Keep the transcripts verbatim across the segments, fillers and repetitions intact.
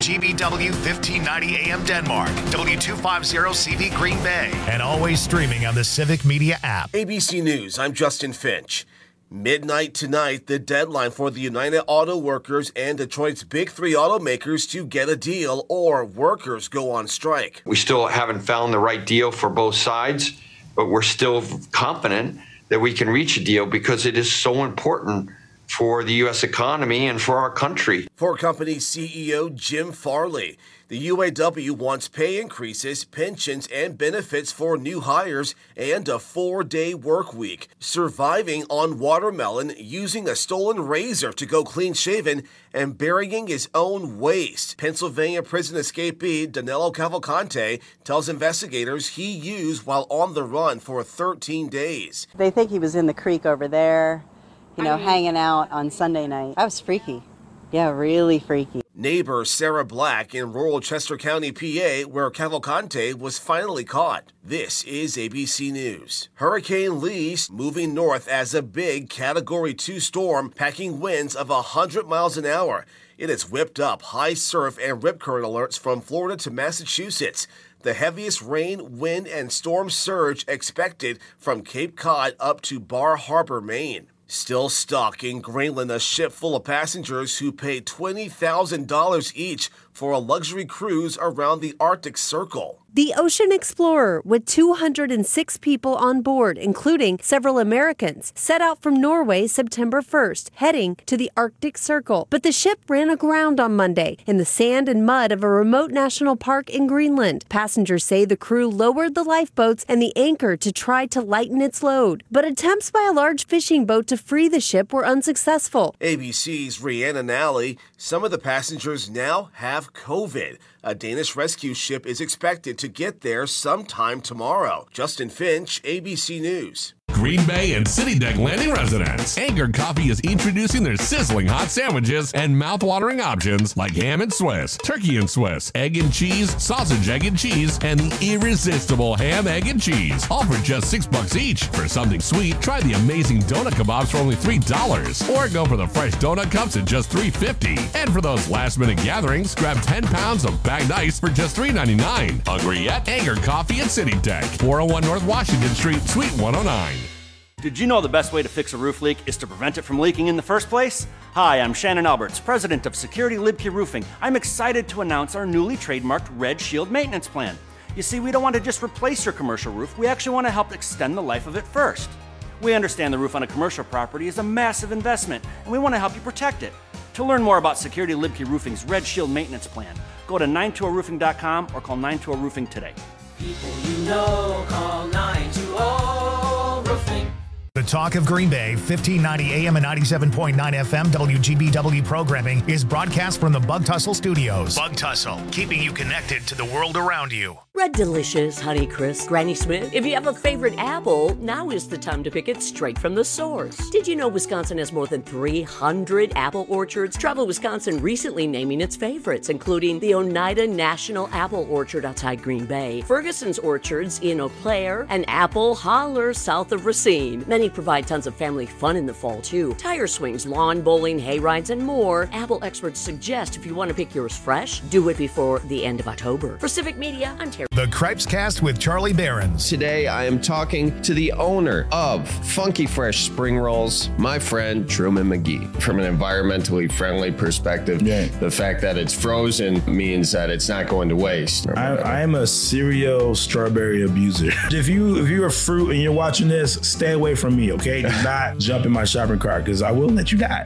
G B W fifteen ninety A M Denmark, W two fifty C V Green Bay, and always streaming on the Civic Media app. A B C News, I'm Justin Finch. Midnight tonight, the deadline for the United Auto Workers and Detroit's Big Three automakers to get a deal, or workers go on strike. We still haven't found the right deal for both sides, but we're still confident that we can reach a deal because it is so important for the U S economy and for our country. For company C E O Jim Farley, the U A W wants pay increases, pensions, and benefits for new hires, and a four-day work week. Surviving on watermelon, using a stolen razor to go clean-shaven, and burying his own waste. Pennsylvania prison escapee Danilo Cavalcante tells investigators he used while on the run for thirteen days. They think he was in the creek over there, you know, hanging out on Sunday night. That was freaky. Yeah, really freaky. Neighbor Sarah Black in rural Chester County, P A, where Cavalcante was finally caught. This is A B C News. Hurricane Lee moving north as a big Category two storm, packing winds of one hundred miles an hour. It has whipped up high surf and rip current alerts from Florida to Massachusetts. The heaviest rain, wind, and storm surge expected from Cape Cod up to Bar Harbor, Maine. Still stuck in Greenland, a ship full of passengers who paid twenty thousand dollars each for a luxury cruise around the Arctic Circle. The Ocean Explorer, with two hundred six people on board, including several Americans, set out from Norway September first, heading to the Arctic Circle. But the ship ran aground on Monday in the sand and mud of a remote national park in Greenland. Passengers say the crew lowered the lifeboats and the anchor to try to lighten its load. But attempts by a large fishing boat to free the ship were unsuccessful. A B C's Rhiannon Alley, some of the passengers now have COVID. A Danish rescue ship is expected to get there sometime tomorrow. Justin Finch, A B C News. Green Bay and City Deck Landing residents. Anchor Coffee is introducing their sizzling hot sandwiches and mouth-watering options like ham and Swiss, turkey and Swiss, egg and cheese, sausage, egg and cheese, and the irresistible ham, egg, and cheese. All for just six bucks each. For something sweet, try the amazing donut kebabs for only three dollars. Or go for the fresh donut cups at just three fifty. And for those last-minute gatherings, grab ten pounds of bagged ice for just three ninety-nine. Hungry yet? Anchor Coffee at City Deck, four oh one North Washington Street, Suite one oh nine. Did you know the best way to fix a roof leak is to prevent it from leaking in the first place? Hi, I'm Shannon Alberts, president of Security Libke Roofing. I'm excited to announce our newly trademarked Red Shield maintenance plan. You see, we don't want to just replace your commercial roof, we actually want to help extend the life of it first. We understand the roof on a commercial property is a massive investment, and we want to help you protect it. To learn more about Security Libke Roofing's Red Shield maintenance plan, go to nine two zero roofing dot com or call nine two zero roofing today. People you know, call nine two zero roofing. The Talk of Green Bay, fifteen ninety A M and ninety-seven point nine F M W G B W programming is broadcast from the Bug Tussle Studios. Bug Tussle, keeping you connected to the world around you. Red Delicious, Honeycrisp, Granny Smith. If you have a favorite apple, now is the time to pick it straight from the source. Did you know Wisconsin has more than three hundred apple orchards? Travel Wisconsin recently naming its favorites, including the Oneida National Apple Orchard outside Green Bay, Ferguson's Orchards in Eau Claire, and Apple Holler south of Racine. Many provide tons of family fun in the fall, too. Tire swings, lawn bowling, hay rides, and more. Apple experts suggest if you want to pick yours fresh, do it before the end of October. For Civic Media, I'm Terry. The Cripescast with Charlie Behrens. Today, I am talking to the owner of Funky Fresh Spring Rolls, my friend Truman McGee. From an environmentally friendly perspective, yeah. The fact that it's frozen means that it's not going to waste. I, I am a serial strawberry abuser. If you if you're a fruit and you're watching this, stay away from me, okay? Do not jump in my shopping cart because I will let you die.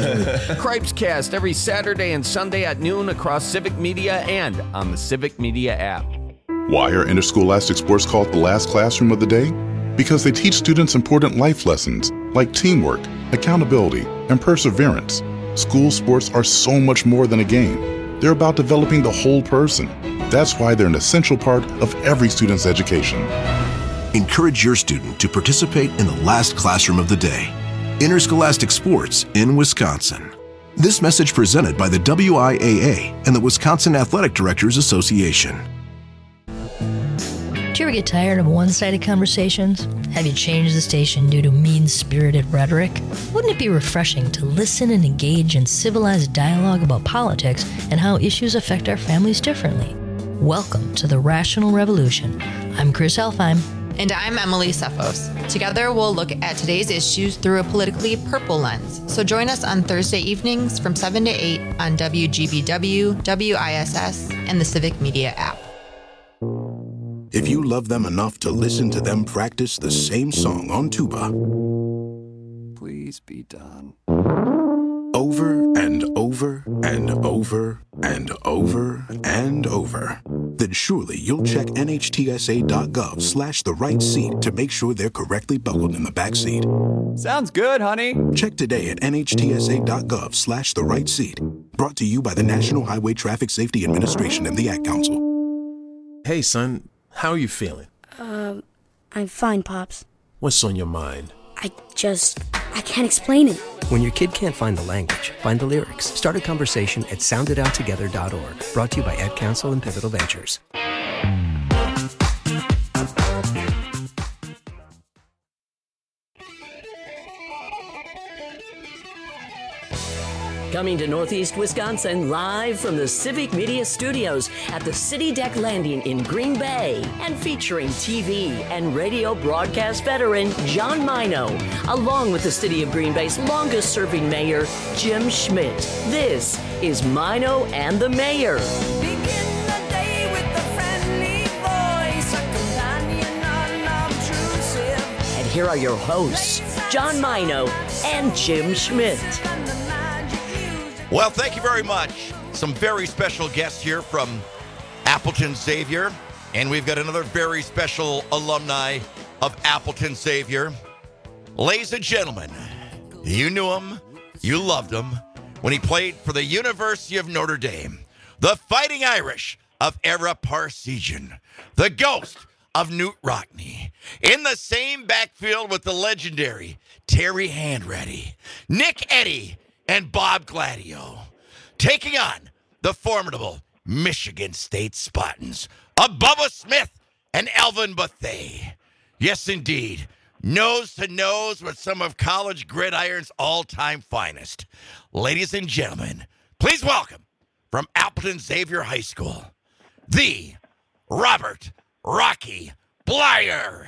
Cripescast every Saturday and Sunday at noon across Civic Media and on the Civic Media app. Why are interscholastic sports called the last classroom of the day? Because they teach students important life lessons like teamwork, accountability, and perseverance. School sports are so much more than a game. They're about developing the whole person. That's why they're an essential part of every student's education. Encourage your student to participate in the last classroom of the day. Interscholastic sports in Wisconsin. This message presented by the W I A A and the Wisconsin Athletic Directors Association. Do you ever get tired of one-sided conversations? Have you changed the station due to mean-spirited rhetoric? Wouldn't it be refreshing to listen and engage in civilized dialogue about politics and how issues affect our families differently? Welcome to the Rational Revolution. I'm Chris Elfheim. And I'm Emily Cephos. Together, we'll look at today's issues through a politically purple lens. So join us on Thursday evenings from seven to eight on W G B W, W I S S, and the Civic Media app. If you love them enough to listen to them practice the same song on tuba, please be done. Over and over and over and over and over, then surely you'll check N H T S A dot gov slash the right seat to make sure they're correctly buckled in the back seat. Sounds good, honey. Check today at N H T S A dot gov slash the right seat. Brought to you by the National Highway Traffic Safety Administration and the Ad Council. Hey, son, how are you feeling? Um, I'm fine, Pops. What's on your mind? I just, I can't explain it. When your kid can't find the language, find the lyrics. Start a conversation at sound it out together dot org. Brought to you by Ad Council and Pivotal Ventures. Coming to Northeast Wisconsin live from the Civic Media Studios at the City Deck Landing in Green Bay and featuring T V and radio broadcast veteran John Mino, along with the City of Green Bay's longest serving mayor, Jim Schmidt. This is Mino and the Mayor. And here are your hosts, John Mino and Jim Schmidt. Well, thank you very much. Some very special guests here from Appleton Xavier, and we've got another very special alumni of Appleton Xavier. Ladies and gentlemen, you knew him, you loved him when he played for the University of Notre Dame, the Fighting Irish of Era Parsegian, the ghost of Newt Rockne, in the same backfield with the legendary Terry Handready, Nick Eddy, and Bob Gladio, taking on the formidable Michigan State Spartans of Bubba Smith and Alvin Bethea. Yes, indeed, nose to nose with some of college gridiron's all-time finest. Ladies and gentlemen, please welcome from Appleton Xavier High School, the Robert Rocky Bleier.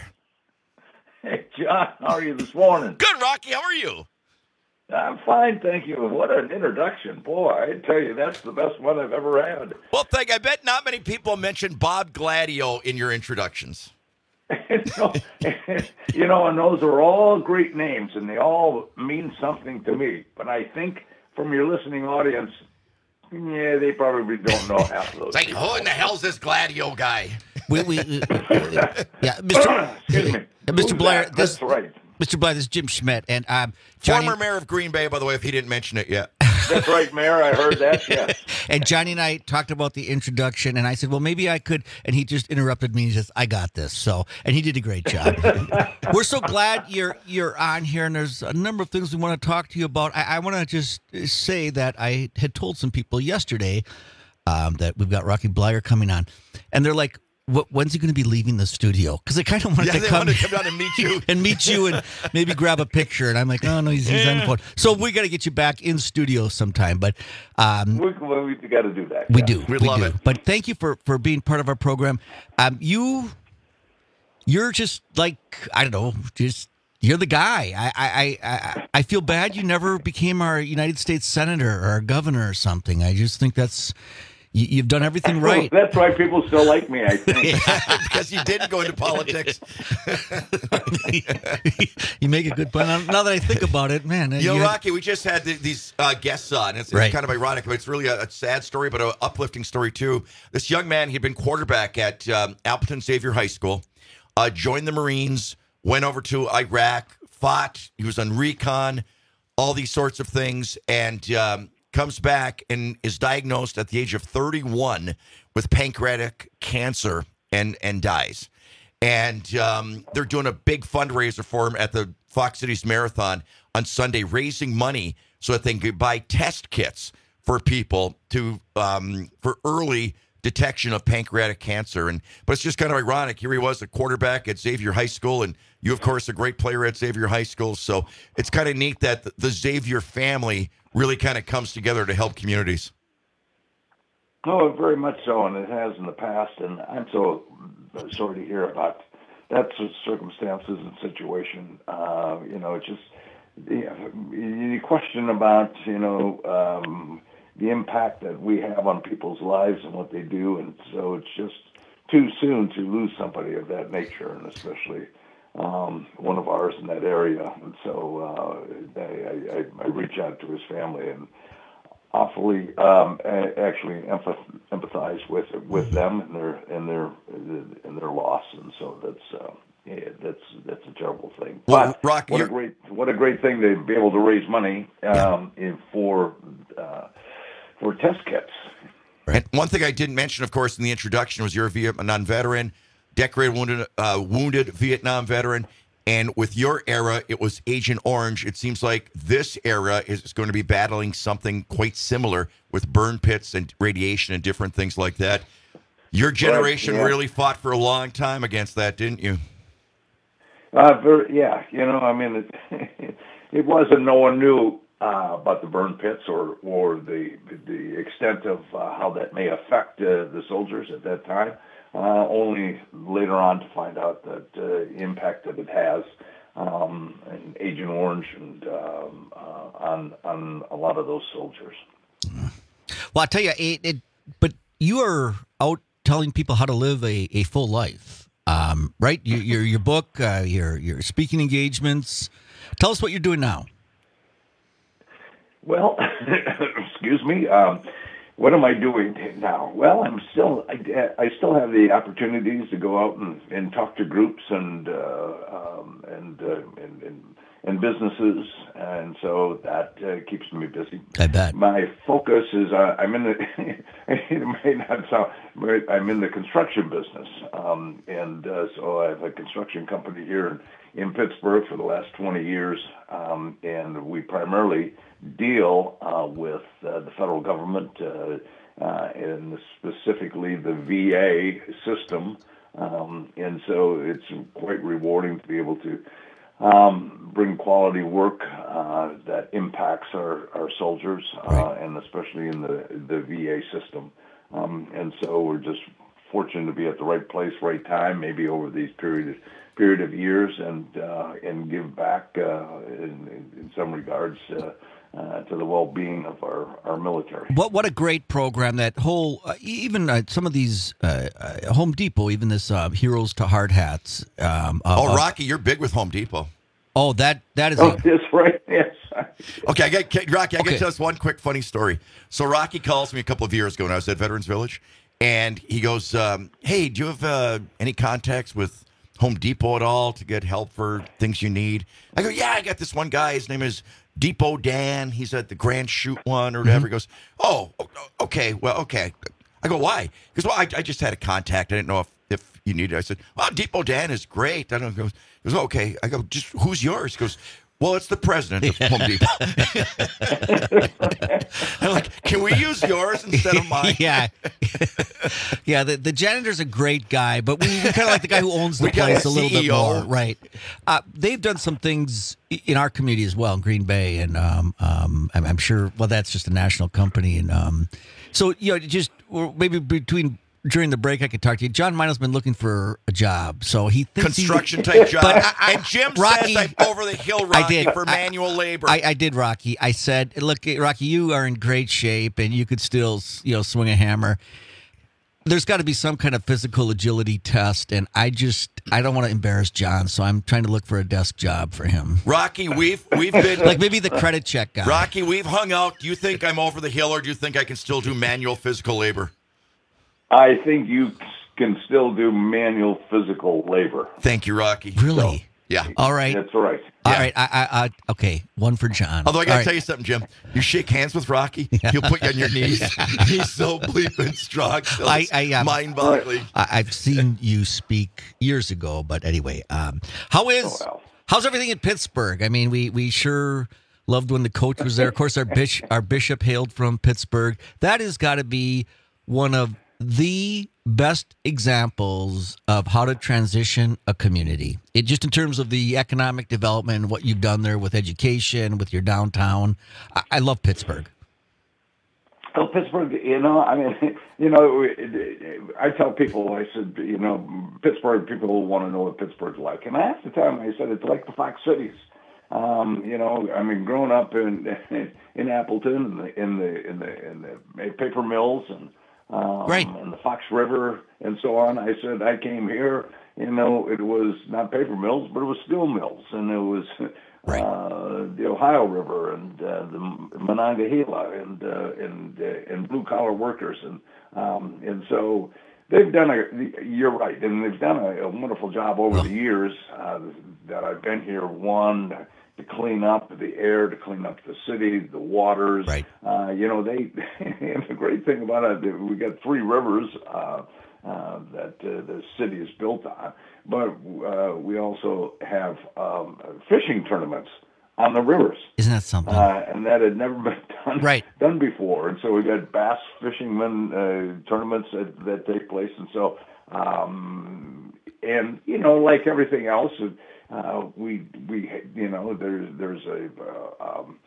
Hey, John, how are you this morning? Good, Rocky. How are you? I'm fine, thank you. What an introduction. Boy, I tell you, that's the best one I've ever had. Well, thank I bet not many people mention Bob Gladio in your introductions. you, know, you know, and those are all great names, and they all mean something to me. But I think from your listening audience, yeah, they probably don't know half of those. It's like, who in the hell's this Gladio guy? We, we, uh, yeah, Mister Excuse me. Mister Who's Blair, that? this, That's right. Mister Blair, this is Jim Schmidt, and um, Johnny, Former mayor of Green Bay, by the way, if he didn't mention it yet. That's right, Mayor. I heard that, yes. And Johnny and I talked about the introduction, and I said, well, maybe I could, and he just interrupted me. He says, I got this. So, and he did a great job. We're so glad you're you're on here, and there's a number of things we want to talk to you about. I, I want to just say that I had told some people yesterday um, that we've got Rocky Bleier coming on, and they're like, What, when's he going to be leaving the studio? Because I kind of wanted yeah, to they come, wanted to come down and meet you. and meet you and maybe grab a picture. And I'm like, oh, no, he's, he's on the phone. So we got to get you back in studio sometime. But um, we, we, we got to do that. We yeah. do. We'd we love do. it. But thank you for, for being part of our program. Um, you, you're just like, I don't know, just you're the guy. I, I, I, I feel bad you never became our United States senator or our governor or something. I just think that's... You've done everything right. That's why people still like me, I think. Yeah, because you did go into politics. You make a good point. Now that I think about it, man. You know, you Rocky, had... we just had the, these uh, guests on. It's, it's right. kind of ironic, but it's really a, a sad story, but an uplifting story, too. This young man, he'd been quarterback at um, Appleton Xavier High School, uh, joined the Marines, went over to Iraq, fought. He was on recon, all these sorts of things, and... Um, comes back and is diagnosed at the age of thirty-one with pancreatic cancer and, and dies. And um, they're doing a big fundraiser for him at the Fox Cities Marathon on Sunday, raising money so that they can buy test kits for people to um, for early detection of pancreatic cancer. And but it's just kind of ironic. Here he was, a quarterback at Xavier High School, and you, of course, a great player at Xavier High School. So it's kind of neat that the, the Xavier family really kind of comes together to help communities. Oh, very much so, and it has in the past. And I'm so sorry to hear about that circumstances and situation. Uh, you know, it's just yeah, you question about you know um, the impact that we have on people's lives and what they do, and so it's just too soon to lose somebody of that nature, and especially um, one of ours in that area. And so uh, I, I, I reach out to his family and awfully um, actually empathize with with them and their and their and their loss, and so that's uh, yeah, that's that's a terrible thing. Well, but Rock, what a you're- great what a great thing to be able to raise money um, in, for uh, for test kits. And one thing I didn't mention, of course, in the introduction was you're a Vietnam veteran, decorated wounded uh, wounded Vietnam veteran. And with your era, it was Agent Orange. It seems like this era is going to be battling something quite similar with burn pits and radiation and different things like that. Your generation Right, yeah. really fought for a long time against that, didn't you? Uh, very, yeah, you know, I mean, it, it wasn't. No one knew uh, about the burn pits or or the the extent of uh, how that may affect uh, the soldiers at that time. Uh, only later on to find out that uh, impact that it has um, and Agent Orange and um, uh, on on a lot of those soldiers. Well, I tell you, it, it, but you are out telling people how to live a, a full life, um, right? You, your your book, uh, your your speaking engagements. Tell us what you're doing now. Well, excuse me. Um, What am I doing now? Well, I'm still, I, I still have the opportunities to go out and, and talk to groups and, uh, um, and, uh, and, and, and businesses. And so that uh, keeps me busy. I bet. My focus is, uh, I'm in the, it may not sound, but I'm in the construction business. Um, and uh, so I have a construction company here in, in Pittsburgh for the last twenty years. Um, and we primarily deal uh, with uh, the federal government uh, uh, and specifically the V A system. Um, and so it's quite rewarding to be able to um, bring quality work uh, that impacts our, our soldiers, uh, and especially in the, the V A system. Um, and so we're just fortunate to be at the right place, right time, maybe over these period period of years, and uh, and give back uh, in, in some regards uh, uh, to the well-being of our, our military. What what a great program! That whole uh, even uh, some of these uh, uh, Home Depot, even this uh, Heroes to Hard Hats. Um, uh, Oh, uh, Rocky, you're big with Home Depot. Oh, that that is. Oh, a, that's right. Yes. Okay, I got Rocky. I Okay. got to tell us one quick funny story. So Rocky calls me a couple of years ago when I was at Veterans Village, and he goes, um, "Hey, do you have uh, any contacts with Home Depot at all to get help for things you need?" I go, "Yeah, I got this one guy. His name is Depot Dan. He's at the Grand Chute one or whatever." He goes, "Oh, o- okay. Well, okay." I go, "Why?" He goes, "Well, I, I just had a contact. I didn't know if, if you needed it." I said, "Well, Depot Dan is great." I don't know. He goes, he goes, "Okay." I go, "Just who's yours?" He goes, "Well, it's the president of Home Depot." I'm like, "Can we use yours instead of mine?" yeah, yeah. The, the janitor's a great guy, but we, we kind of like the guy who owns the We got place a a little C E O. bit more, right? Uh, they've done some things i- in our community as well, in Green Bay, and um, um, I'm, I'm sure. Well, that's just a national company, and um, so you know, just or maybe between. During the break, I could talk to you. John Mino's been looking for a job, so he thinks he- Construction type job. But I- I- and Jim Rocky- says I'm over the hill, Rocky, I did. for I- manual labor. I, I did, Rocky. I said, "Look, Rocky, you are in great shape, and you could still, you know, swing a hammer. There's got to be some kind of physical agility test, and I just, I don't want to embarrass John, so I'm trying to look for a desk job for him. Rocky, we've we've been Like maybe the credit check guy. Rocky, we've hung out. Do you think I'm over the hill, or do you think I can still do manual physical labor? I think you can still do manual physical labor. Thank you, Rocky. Really? Yeah. All right. That's right. All right. I, I, I, okay. One for John. Although I got to All right. tell you something, Jim. You shake hands with Rocky, he'll put you on your knees. He's so bleeping strong. Still. I, It's I, um, mind-boggling. I, I've seen you speak years ago, but anyway, um, how is how's everything in Pittsburgh? I mean, we we sure loved when the coach was there. Of course, our bishop, our bishop hailed from Pittsburgh. That has got to be one of the best examples of how to transition a community. It just in terms of the economic development, what you've done there with education, with your downtown. I, I love Pittsburgh. Well, Pittsburgh, you know, I mean, you know, it, it, I tell people, I said, you know, Pittsburgh, people want to know what Pittsburgh's like. And half the time I said, it's like the Fox Cities. Um, you know, I mean, growing up in in Appleton, in the in the in the, in the paper mills and um, right. and the Fox River and so on, I said I came here. You know, it was not paper mills, but it was steel mills, and it was right. uh, the Ohio River and uh, the Monongahela and uh, and uh, and blue collar workers, and um, and so. They've done a, you're right, and they've done a, a wonderful job over the years uh, that I've been here. One, to clean up the air, to clean up the city, the waters. Right. Uh, you know, they, and the great thing about it, we got three rivers uh, uh, that uh, the city is built on, but uh, we also have um, fishing tournaments on the rivers. Isn't that something? Uh, and that had never been done right. done before. And so we've got bass fishermen uh, tournaments that, that take place. And so, um, and, you know, like everything else, uh, we, we, you know, there's, there's a, uh, um,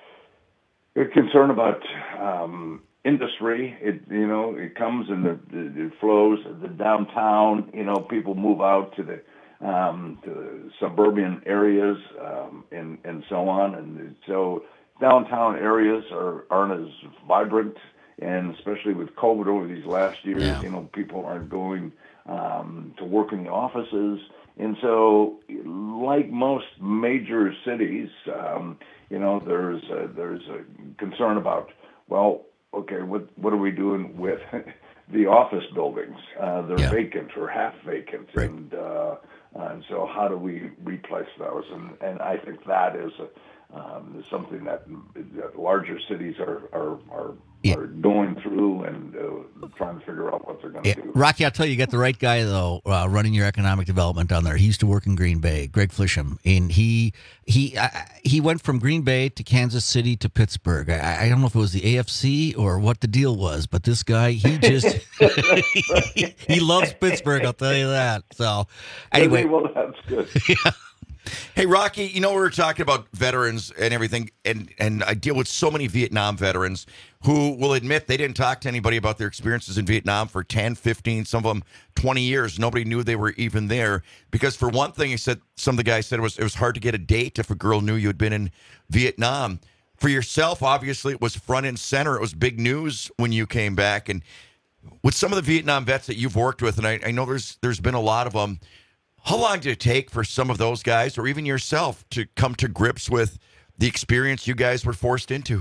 a concern about um, industry. It, you know, it comes and it, it flows. The downtown, you know, people move out to the, Um, to suburban areas um, and and so on, and so downtown areas are aren't as vibrant, and especially with COVID over these last years, yeah. you know, people aren't going um, to work in the offices, and so like most major cities, um, you know, there's a, there's a concern about well, okay, what what are we doing with the office buildings? Uh, they're yeah. vacant or half vacant, right. and uh, And so how do we replace those? And, and I think that is a, um, something that, that larger cities are are, are, yeah. are going through and uh, trying to figure out what they're going to yeah. do. Rocky, I'll tell you, you got the right guy, though, uh, running your economic development down there. He used to work in Green Bay, Greg Flisham. And he he uh, he went from Green Bay to Kansas City to Pittsburgh. I, I don't know if it was the A F C or what the deal was, but this guy, he just he, he loves Pittsburgh, I'll tell you that. So, anyway. Well, that's good. yeah. Hey, Rocky, you know, we were talking about veterans and everything, and, and I deal with so many Vietnam veterans who will admit they didn't talk to anybody about their experiences in Vietnam for ten, fifteen, some of them twenty years. Nobody knew they were even there because, for one thing, he said, some of the guys said it was, it was hard to get a date if a girl knew you had been in Vietnam. For yourself, obviously, it was front and center. It was big news when you came back. And with some of the Vietnam vets that you've worked with, and I, I know there's there's been a lot of them, how long did it take for some of those guys, or even yourself, to come to grips with the experience you guys were forced into?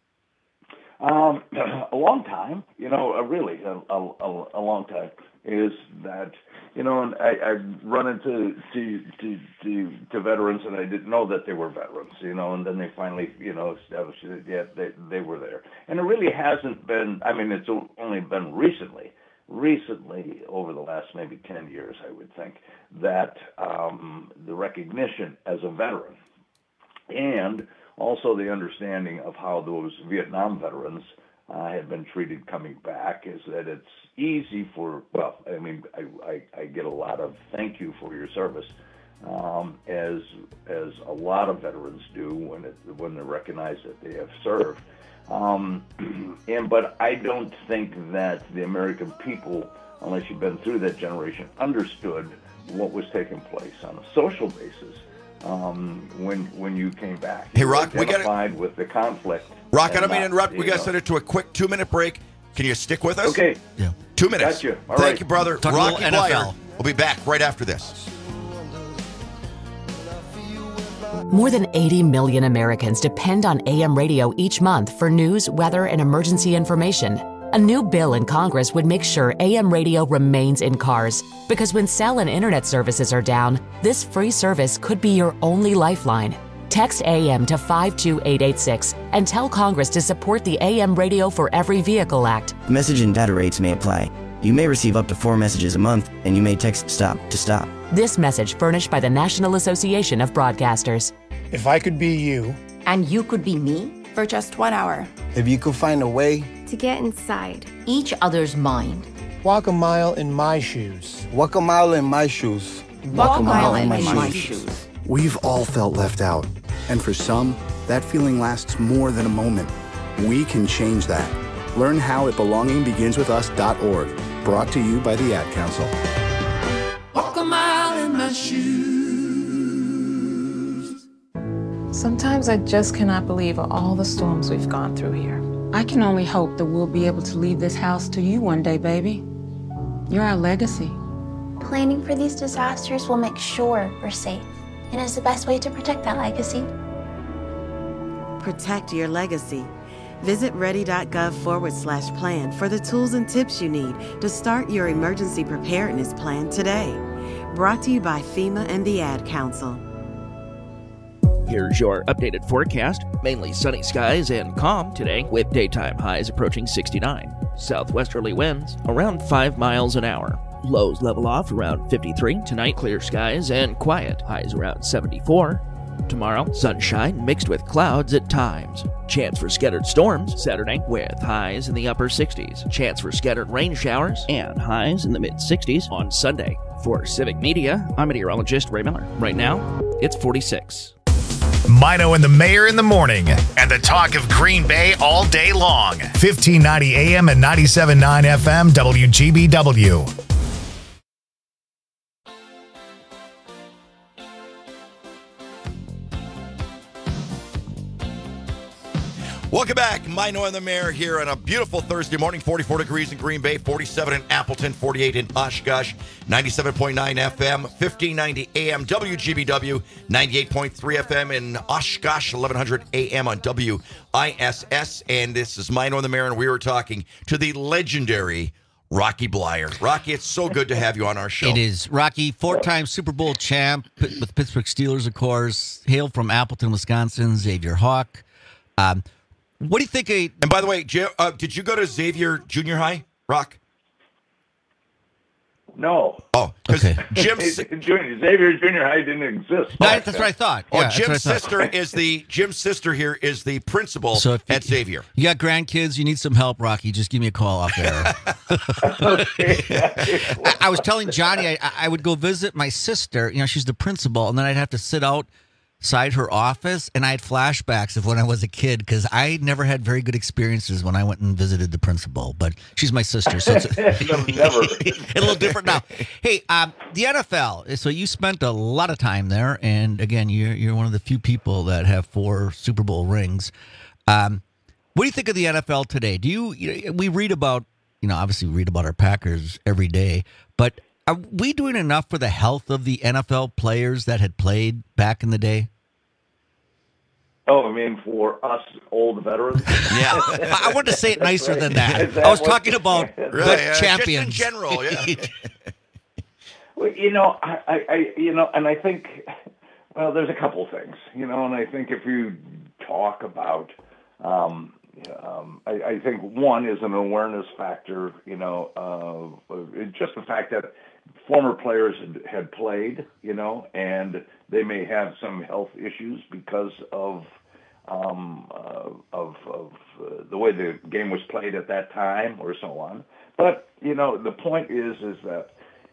Um, a long time, you know, uh, really a, a, a long time. Is that, you know, and I, I run into to, to to to veterans, and I didn't know that they were veterans, you know, and then they finally, you know, established that, yeah, they, they were there. And it really hasn't been, I mean, it's only been recently, recently over the last maybe ten years, I would think, that um, the recognition as a veteran and also the understanding of how those Vietnam veterans uh, have been treated coming back is that it's easy for, well, I mean, I, I, I get a lot of thank you for your service, um, as as a lot of veterans do when it, when they recognize that they have served. Um, and but I don't think that the American people, unless you've been through that generation, understood what was taking place on a social basis um, when when you came back. Hey, Rock, we got identified with the conflict. Rock, I don't mean to interrupt. We got to send it to a quick two-minute break. Can you stick with us? Okay. Yeah. Two minutes. Got you. All Thank right. you, brother. Talk a Rocky little N F L. Bleier. We'll be back right after this. More than eighty million Americans depend on A M radio each month for news, weather, and emergency information. A new bill in Congress would make sure A M radio remains in cars, because when cell and internet services are down, this free service could be your only lifeline. Text A M to five two eight eight six and tell Congress to support the A M Radio for Every Vehicle Act. Message and data rates may apply. You may receive up to four messages a month, and you may text STOP to stop. This message furnished by the National Association of Broadcasters. If I could be you. And you could be me for just one hour. If you could find a way to get inside each other's mind Walk a mile in my shoes. Walk a mile in my shoes. Walk a mile in my shoes. We've all felt left out. And for some, that feeling lasts more than a moment. We can change that. Learn how at belonging begins with us dot org. Brought to you by the Ad Council. Walk a mile in my shoes. Sometimes I just cannot believe all the storms we've gone through here. I can only hope that we'll be able to leave this house to you one day, baby. You're our legacy. Planning for these disasters will make sure we're safe, and is the best way to protect that legacy. Protect your legacy. Visit ready.gov forward slash plan for the tools and tips you need to start your emergency preparedness plan today. Brought to you by FEMA and the Ad Council. Here's your updated forecast. Mainly sunny skies and calm today, with daytime highs approaching sixty-nine. Southwesterly winds around five miles an hour. Lows level off around fifty-three. Tonight, clear skies and quiet. Highs around seventy-four. Tomorrow, sunshine mixed with clouds at times. Chance for scattered storms Saturday with highs in the upper sixties. Chance for scattered rain showers and highs in the mid-sixties on Sunday. For Civic Media, I'm meteorologist Ray Miller. Right now, it's forty-six. Mino and the Mayor in the morning, and the talk of Green Bay all day long. fifteen ninety A M and ninety-seven point nine F M W G B W. Welcome back. Mino and the Mayor here on a beautiful Thursday morning. forty-four degrees in Green Bay, forty-seven in Appleton, forty-eight in Oshkosh, ninety-seven point nine F M, fifteen ninety A M, W G B W, ninety-eight point three F M in Oshkosh, eleven hundred A M on W I S S. And this is Mino and the Mayor, and we were talking to the legendary Rocky Bleier. Rocky, it's so good to have you on our show. It is. Rocky, four-time Super Bowl champ with Pittsburgh Steelers, of course. Hail from Appleton, Wisconsin, Xavier Hawk. Um, What do you think? A, and by the way, uh, did you go to Xavier Junior High, Rock? No. Oh, because okay. Jim's Junior, Xavier Junior High didn't exist. No, that's what I thought. Oh, Yeah, Jim's that's what I thought. sister is the Jim's sister here is the principal So if at you, Xavier. You got grandkids, you need some help, Rocky, just give me a call off there. I, I was telling Johnny I, I would go visit my sister. You know, she's the principal, and then I'd have to sit outside her office, and I had flashbacks of when I was a kid because I never had very good experiences when I went and visited the principal. But she's my sister, so it's a, never. a little different now. Hey, um, the N F L. So you spent a lot of time there, and again, you're you're one of the few people that have four Super Bowl rings. Um, what do you think of the N F L today? Do you, you know, we read about, you know, obviously we read about our Packers every day, but are we doing enough for the health of the N F L players that had played back in the day? Oh, I mean, for us old veterans? Yeah. I wanted to say it nicer than that. that I was what- talking about Really, the uh, champions. Just in general, yeah. Well, you know, I, I, I, you know, and I think, well, there's a couple things, you know, and I think if you talk about, um, um, I, I think one is an awareness factor, you know, uh, just the fact that former players had, had played, you know, and they may have some health issues because of um, uh, of, of uh, the way the game was played at that time, or so on. But you know, the point is, is that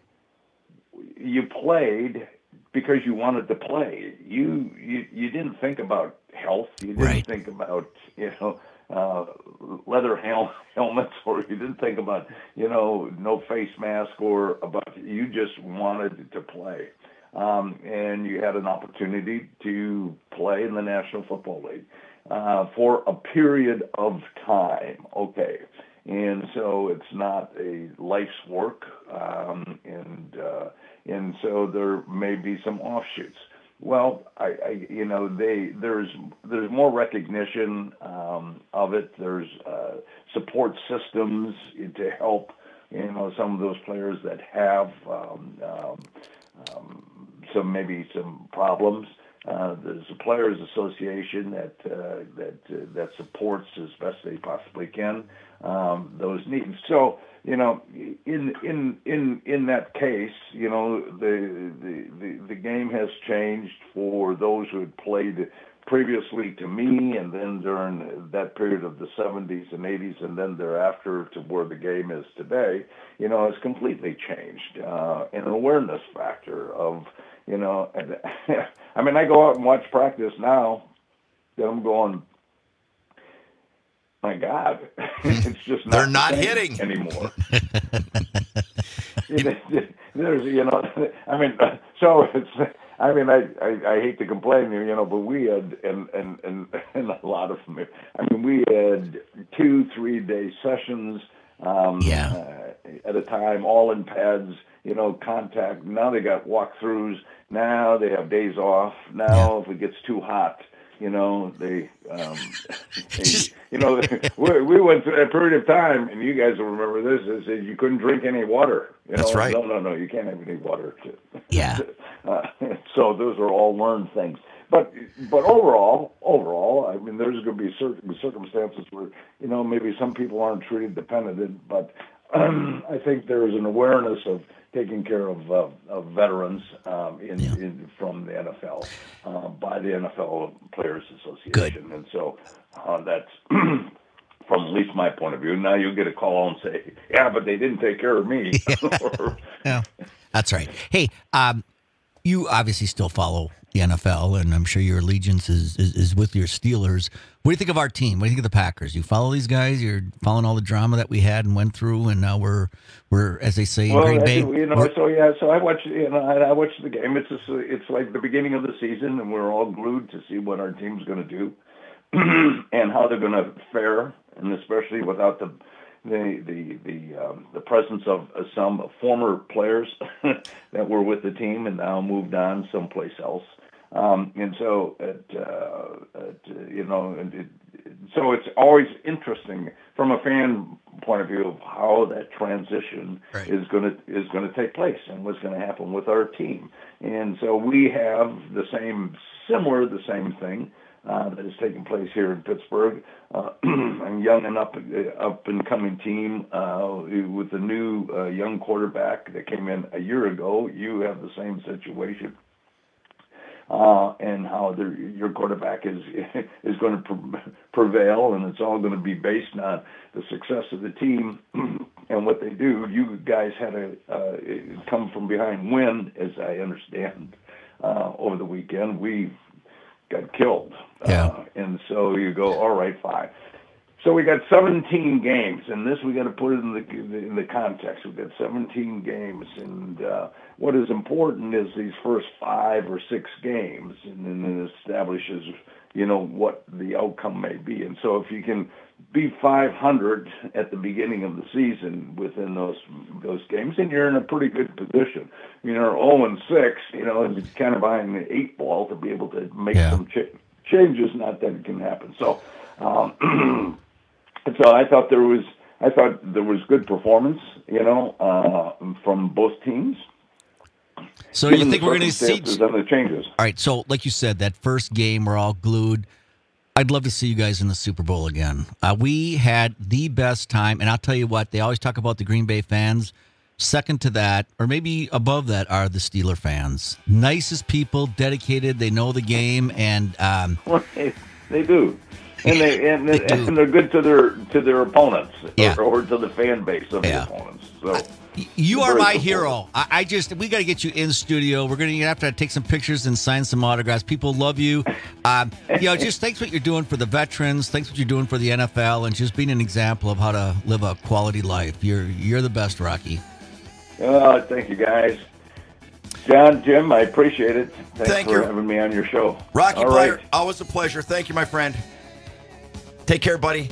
you played because you wanted to play. You you, you didn't think about health. You didn't Right. think about you know. Uh, leather hel- helmets, or you didn't think about, you know, no face mask, or about, you just wanted to play. Um, and you had an opportunity to play in the National Football League uh, for a period of time, okay. And so it's not a life's work, um, and uh, and so there may be some offshoots. Well, I, I, you know, they there's there's more recognition um, of it. There's uh, support systems to help, you know, some of those players that have um, um, um, some maybe some problems. Uh, there's a players' association that uh, that uh, that supports as best they possibly can um, those needs. So, you know, in in in in that case, you know, the the the, the game has changed for those who had played previously to me, and then during that period of the seventies and eighties, and then thereafter to where the game is today, you know, has completely changed. Uh, an awareness factor of, you know, I mean, I go out and watch practice now, and I'm going, my God, it's just not they're not the hitting anymore. There's, you know, I mean, so it's, I mean, I, I, I hate to complain, you know, but we had, and, and, and, and a lot of them, I mean, we had two, three day sessions um, yeah. uh, at a time, all in pads, you know, contact. Now they got walkthroughs. Now they have days off. Now yeah. if it gets too hot, you know, they, um, they you know, we, we went through a period of time, and you guys will remember this, is that you couldn't drink any water. You That's know? right. No, no, no, you can't have any water. Yeah. uh, so those are all learned things. But but overall, overall, I mean, there's going to be certain circumstances where, you know, maybe some people aren't treated dependent, but um, I think there is an awareness of taking care of, uh, of veterans um, in, yeah. in from the N F L uh, by the N F L Players Association. Good. And so uh, that's from at least my point of view. Now you get a call and say, yeah, but they didn't take care of me. Yeah, yeah. That's right. Hey, um, you obviously still follow the N F L, and I'm sure your allegiance is, is, is with your Steelers. What do you think of our team? What do you think of the Packers? You follow these guys? You're following all the drama that we had and went through, and now we're, we're as they say in well, Green Bay. You know, so yeah, so I watch, you know, I, I watch the game. It's just, it's like the beginning of the season, and we're all glued to see what our team's going to do and how they're going to fare, and especially without the the the the, um, the presence of uh, some former players that were with the team and now moved on someplace else. Um, and so, it, uh, it, you know, it, it, so it's always interesting from a fan point of view of how that transition right. is going to is going to take place and what's going to happen with our team. And so we have the same, similar, the same thing uh, that is taking place here in Pittsburgh. Uh, a young and up up and coming team uh, with a new uh, young quarterback that came in a year ago. You have the same situation. Uh, and how your quarterback is is going to pre- prevail, and it's all going to be based on the success of the team and what they do. You guys had a uh, come from behind win, as I understand, uh, over the weekend. We got killed, yeah. uh, and so you go, all right, fine. So we got seventeen games, and this we got to put it in the in the context. We got seventeen games, and uh, what is important is these first five or six games, and then it establishes, you know, what the outcome may be. And so if you can be five hundred at the beginning of the season within those those games, then you're in a pretty good position. You know, oh and six, you know, and it's kind of behind the eight ball to be able to make yeah. some ch- changes. Not that it can happen. So. Um, And so I thought there was, I thought there was good performance, you know, uh, from both teams. So you think we're going to see and the changes? All right. So, like you said, that first game, we're all glued. I'd love to see you guys in the Super Bowl again. Uh, we had the best time, and I'll tell you what. They always talk about the Green Bay fans. Second to that, or maybe above that, are the Steeler fans. Nicest people, dedicated. They know the game, and um, well, they, they do. And they and, they and they're good to their to their opponents yeah. or, or to the fan base of yeah. the opponents. So you are my hero. I, I just we got to get you in studio. We're going to have to take some pictures and sign some autographs. People love you. Um, you know, just thanks what you're doing for the veterans. Thanks what you're doing for the N F L, and just being an example of how to live a quality life. You're you're the best, Rocky. Oh, thank you, guys. John, Jim, I appreciate it. Thanks Thank for you. having me on your show. Rocky All Player, right. always a pleasure. Thank you, my friend. Take care, buddy.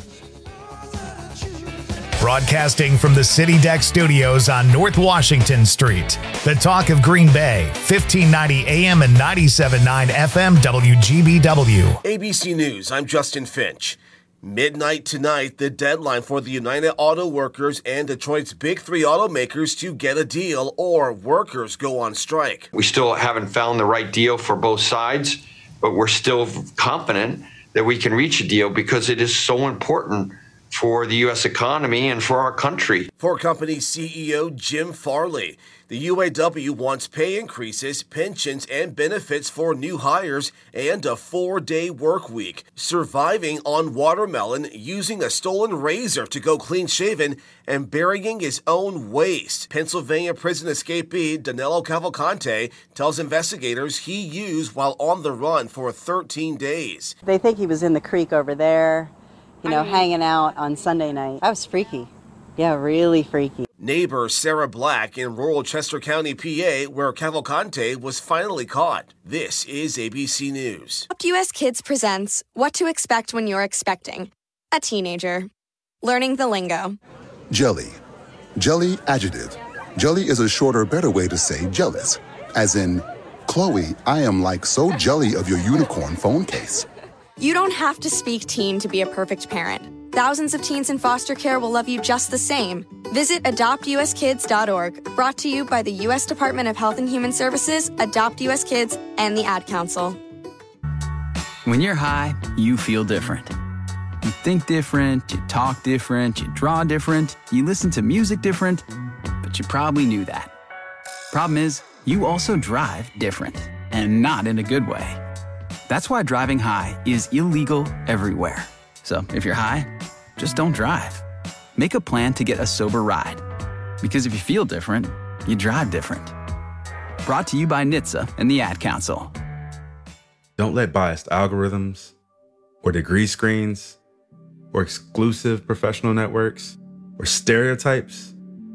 Broadcasting from the City Deck Studios on North Washington Street. The talk of Green Bay, fifteen ninety A M and ninety-seven point nine F M W G B W. A B C News, I'm Justin Finch. Midnight tonight, the deadline for the United Auto Workers and Detroit's Big Three automakers to get a deal or workers go on strike. We still haven't found the right deal for both sides, but we're still confident that we can reach a deal because it is so important for the U S economy and for our country. For company C E O Jim Farley, the U A W wants pay increases, pensions, and benefits for new hires and a four-day work week. Surviving on watermelon, using a stolen razor to go clean-shaven, and burying his own waste. Pennsylvania prison escapee Danilo Cavalcante tells investigators he used while on the run for thirteen days. They think he was in the creek over there, you know, hanging out on Sunday night. That was freaky. Yeah, really freaky. Neighbor Sarah Black in rural Chester County, P A, where Cavalcante was finally caught. This is A B C News. Adopt U S Kids presents What to Expect When You're Expecting a Teenager. Learning the lingo. Jelly. Jelly adjective. Jelly is a shorter, better way to say jealous. As in, Chloe, I am like so jelly of your unicorn phone case. You don't have to speak teen to be a perfect parent. Thousands of teens in foster care will love you just the same. Visit adopt u s kids dot org, brought to you by the U S Department of Health and Human Services, Adopt U S Kids, and the Ad Council. When you're high, you feel different. You think different, you talk different, you draw different, you listen to music different, but you probably knew that. Problem is, you also drive different, and not in a good way. That's why driving high is illegal everywhere. So if you're high, just don't drive. Make a plan to get a sober ride. Because if you feel different, you drive different. Brought to you by N H T S A and the Ad Council. Don't let biased algorithms or degree screens or exclusive professional networks or stereotypes.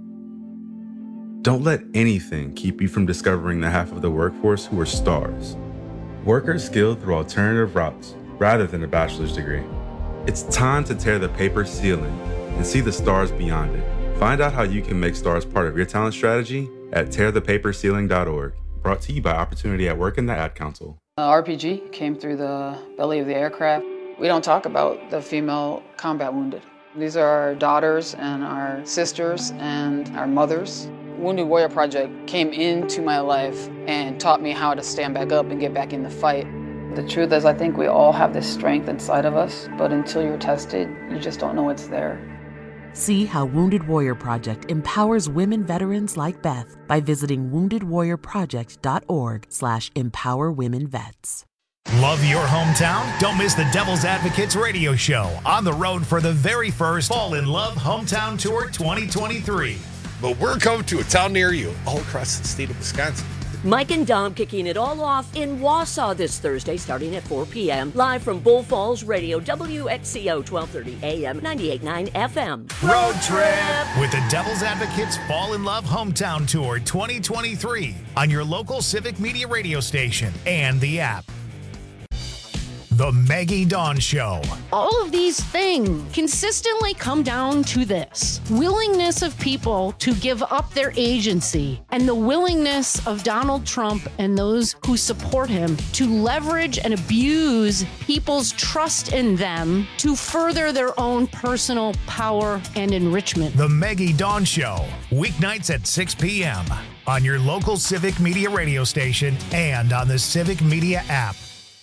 Don't let anything keep you from discovering the half of the workforce who are stars. Workers skilled through alternative routes rather than a bachelor's degree. It's time to tear the paper ceiling and see the stars beyond it. Find out how you can make stars part of your talent strategy at tear the paper ceiling dot org. Brought to you by Opportunity at Work and the Ad Council. Uh, R P G came through the belly of the aircraft. We don't talk about the female combat wounded. These are our daughters and our sisters and our mothers. Wounded Warrior Project came into my life and taught me how to stand back up and get back in the fight. The truth is, I think we all have this strength inside of us, but until you're tested, you just don't know it's there. See how Wounded Warrior Project empowers women veterans like Beth by visiting wounded warrior project dot org slash empower women vets. Love your hometown? Don't miss the Devil's Advocates radio show on the road for the very first Fall in Love Hometown Tour twenty twenty-three. But we're coming to a town near you, all across the state of Wisconsin. Mike and Dom kicking it all off in Wausau this Thursday starting at four p.m. Live from Bull Falls Radio, W X C O twelve thirty A M, ninety-eight point nine F M. Road trip with the Devil's Advocates Fall in Love Hometown Tour twenty twenty-three on your local Civic Media radio station and the app. The Maggie Dawn Show. All of these things consistently come down to this: willingness of people to give up their agency, and the willingness of Donald Trump and those who support him to leverage and abuse people's trust in them to further their own personal power and enrichment. The Maggie Dawn Show, weeknights at six p.m. on your local Civic Media radio station and on the Civic Media app.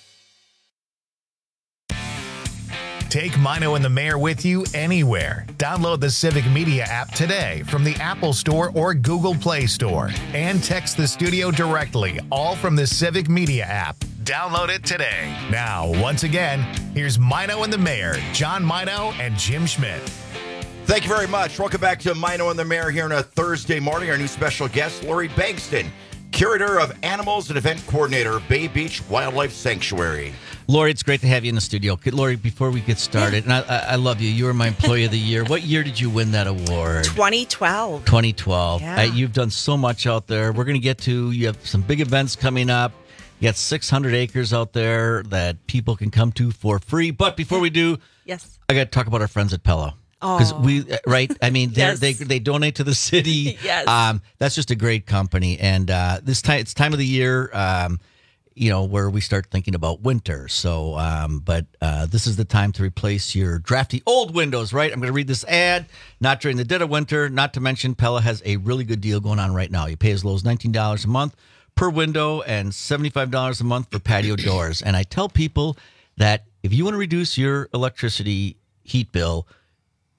Take Mino and the Mayor with you anywhere. Download the Civic Media app today from the Apple Store or Google Play Store. And text the studio directly, all from the Civic Media app. Download it today. Now, once again, here's Mino and the Mayor, John Mino and Jim Schmidt. Thank you very much. Welcome back to Mino and the Mayor here on a Thursday morning. Our new special guest, Lori Bankston, Curator of Animals and Event Coordinator, Bay Beach Wildlife Sanctuary. Lori, it's great to have you in the studio. Lori, before we get started, and I, I love you. You were my Employee of the Year. What year did you win that award? twenty twelve. twenty twelve. Yeah. Uh, you've done so much out there. We're going to get to, you have some big events coming up. You got six hundred acres out there that people can come to for free. But before we do, yes, I got to talk about our friends at Pello. Because we, right? I mean, they Yes. they they donate to the city. Yes. Um, that's just a great company. And uh, this time, it's time of the year, um, you know, where we start thinking about winter. So, um, but uh, this is the time to replace your drafty old windows, right? I'm going to read this ad. Not during the dead of winter. Not to mention, Pella has a really good deal going on right now. You pay as low as nineteen dollars a month per window and seventy-five dollars a month for patio doors. And I tell people that if you want to reduce your electricity heat bill,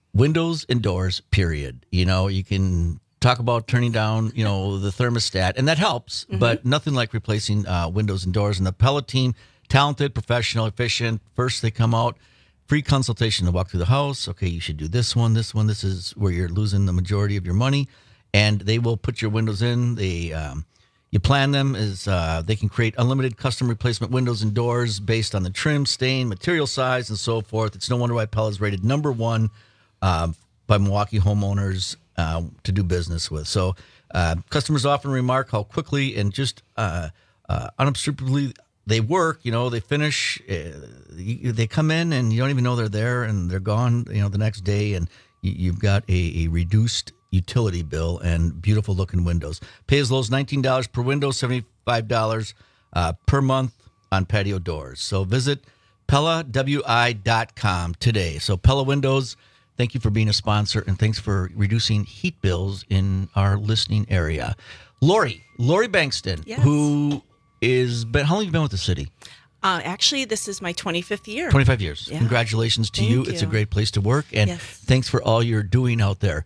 windows and doors, period. You know, you can talk about turning down, you know, the thermostat, and that helps, mm-hmm. but nothing like replacing uh, windows and doors. And the Pella team, talented, professional, efficient. First, they come out, free consultation to walk through the house. Okay, you should do this one, this one. This is where you're losing the majority of your money. And they will put your windows in. They, um, you plan them as uh, they can create unlimited custom replacement windows and doors based on the trim, stain, material size, and so forth. It's no wonder why Pella is rated number one uh, by Milwaukee homeowners uh, to do business with. So uh, customers often remark how quickly and just uh, uh, unobtrusively they work. You know, they finish, uh, you, they come in and you don't even know they're there, and they're gone, you know, the next day, and you, you've got a, a reduced utility bill and beautiful looking windows. Pay as low as nineteen dollars per window, seventy-five dollars uh, per month on patio doors. So visit Pella W I dot com today. So Pella Windows, thank you for being a sponsor, and thanks for reducing heat bills in our listening area. Lori, Lori Bankston, yes. who is, been, how long have you been with the city? Uh, actually, this is my twenty-fifth year. twenty-five years. Yeah. Congratulations to Thank you. you. It's a great place to work, and yes. thanks for all you're doing out there.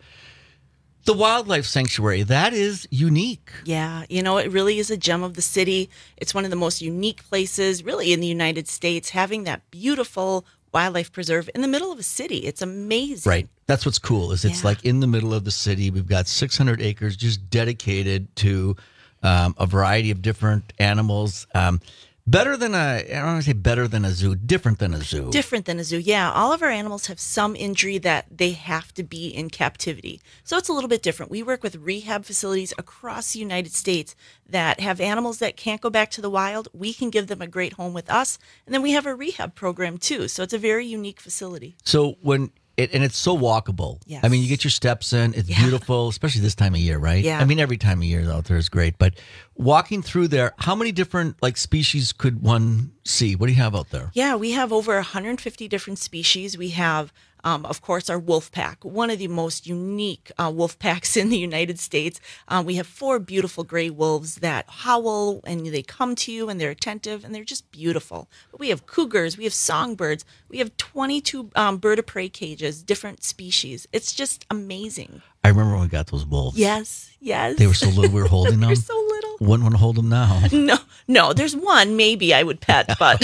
The Wildlife Sanctuary, that is unique. Yeah, you know, it really is a gem of the city. It's one of the most unique places, really, in the United States, having that beautiful wildlife preserve in the middle of a city. It's amazing. Right. That's what's cool, is it's Yeah. like in the middle of the city. We've got six hundred acres just dedicated to um, a variety of different animals. Um, better than a, I don't want to say better than a zoo, different than a zoo. Different than a zoo, yeah. All of our animals have some injury that they have to be in captivity. So it's a little bit different. We work with rehab facilities across the United States that have animals that can't go back to the wild. We can give them a great home with us. And then we have a rehab program too. So it's a very unique facility. So when, it, and it's so walkable. Yes. I mean, you get your steps in. It's Yeah. beautiful, especially this time of year, right? Yeah. I mean, every time of year out there is great. But walking through there, how many different like species could one see? What do you have out there? Yeah, we have over one hundred fifty different species. We have, um, of course, our wolf pack, one of the most unique uh, wolf packs in the United States. Um, we have four beautiful gray wolves that howl, and they come to you, and they're attentive, and they're just beautiful. But we have cougars, we have songbirds, we have twenty-two um, bird of prey cages, different species. It's just amazing. I remember when we got those wolves. Yes, yes. They were so little, we were holding them. They were so little. Wouldn't want to hold them now. No, no, there's one maybe I would pet, but.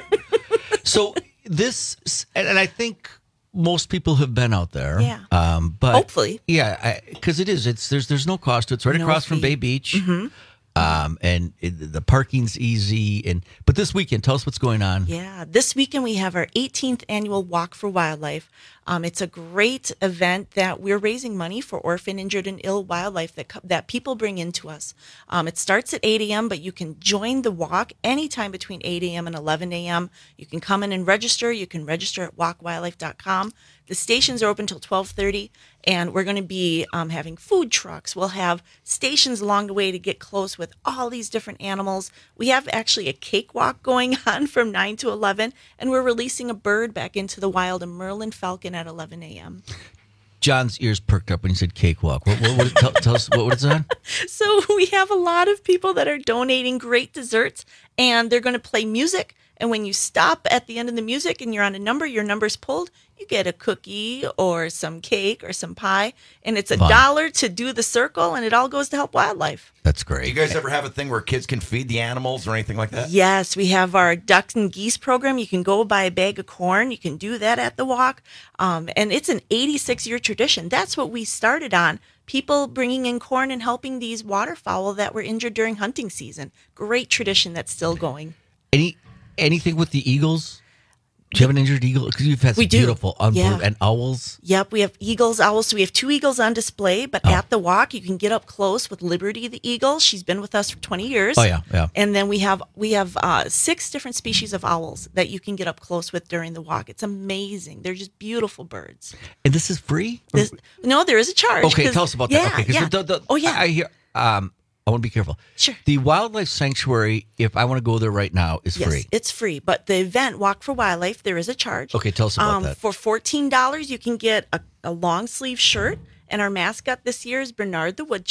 So this, and and I think most people have been out there. Yeah. Um, but Hopefully. Yeah, because it is. It's there's there's no cost to it. It's right No across from fee. Bay Beach. Mm-hmm. Um, and it, the parking's easy. And but this weekend, tell us what's going on. Yeah, this weekend we have our eighteenth annual Walk for Wildlife. Um, it's a great event that we're raising money for orphan, injured, and ill wildlife that co- that people bring into us. Um, it starts at eight a.m., but you can join the walk anytime between eight a.m. and eleven a.m. You can come in and register. You can register at walk wildlife dot com. The stations are open till twelve thirty, and we're going to be um, having food trucks. We'll have stations along the way to get close with all these different animals. We have actually a cakewalk going on from nine to eleven, and we're releasing a bird back into the wild, a Merlin falcon, at eleven a.m. John's ears perked up when you said cakewalk. What, what, what, tell, tell us what, what it's on. So we have a lot of people that are donating great desserts, and they're going to play music. And when you stop at the end of the music and you're on a number, your number's pulled, you get a cookie or some cake or some pie. And it's a Fun. dollar to do the circle, and it all goes to help wildlife. That's Do you guys ever have a thing where kids can feed the animals or anything like that? Yes, we have our ducks and geese program. You can go buy a bag of corn. You can do that at the walk. Um, and it's an eighty-six year tradition. That's what we started on. People bringing in corn and helping these waterfowl that were injured during hunting season. Great tradition that's still going. Any anything with the eagles? Do you have an injured eagle? Because you've had some We do. beautiful unbelievable Yeah. and owls. Yep, we have eagles, owls. So we have two eagles on display, but Oh. at the walk, you can get up close with Liberty the eagle. She's been with us for twenty years. Oh, yeah, yeah. And then we have we have uh, six different species of owls that you can get up close with during the walk. It's amazing. They're just beautiful birds. And this is free? This, no, there is a charge. Okay, 'cause- tell us about yeah, that. Okay, 'cause yeah. the- the- oh yeah. I, I hear. Um, I want to be careful. Sure. The wildlife sanctuary, if I want to go there right now, is yes, free. it's free. But the event, Walk for Wildlife, there is a charge. Okay, tell us about um, that. For fourteen dollars, you can get a, a long sleeve shirt. And our mascot this year is Bernard the Woodchuck.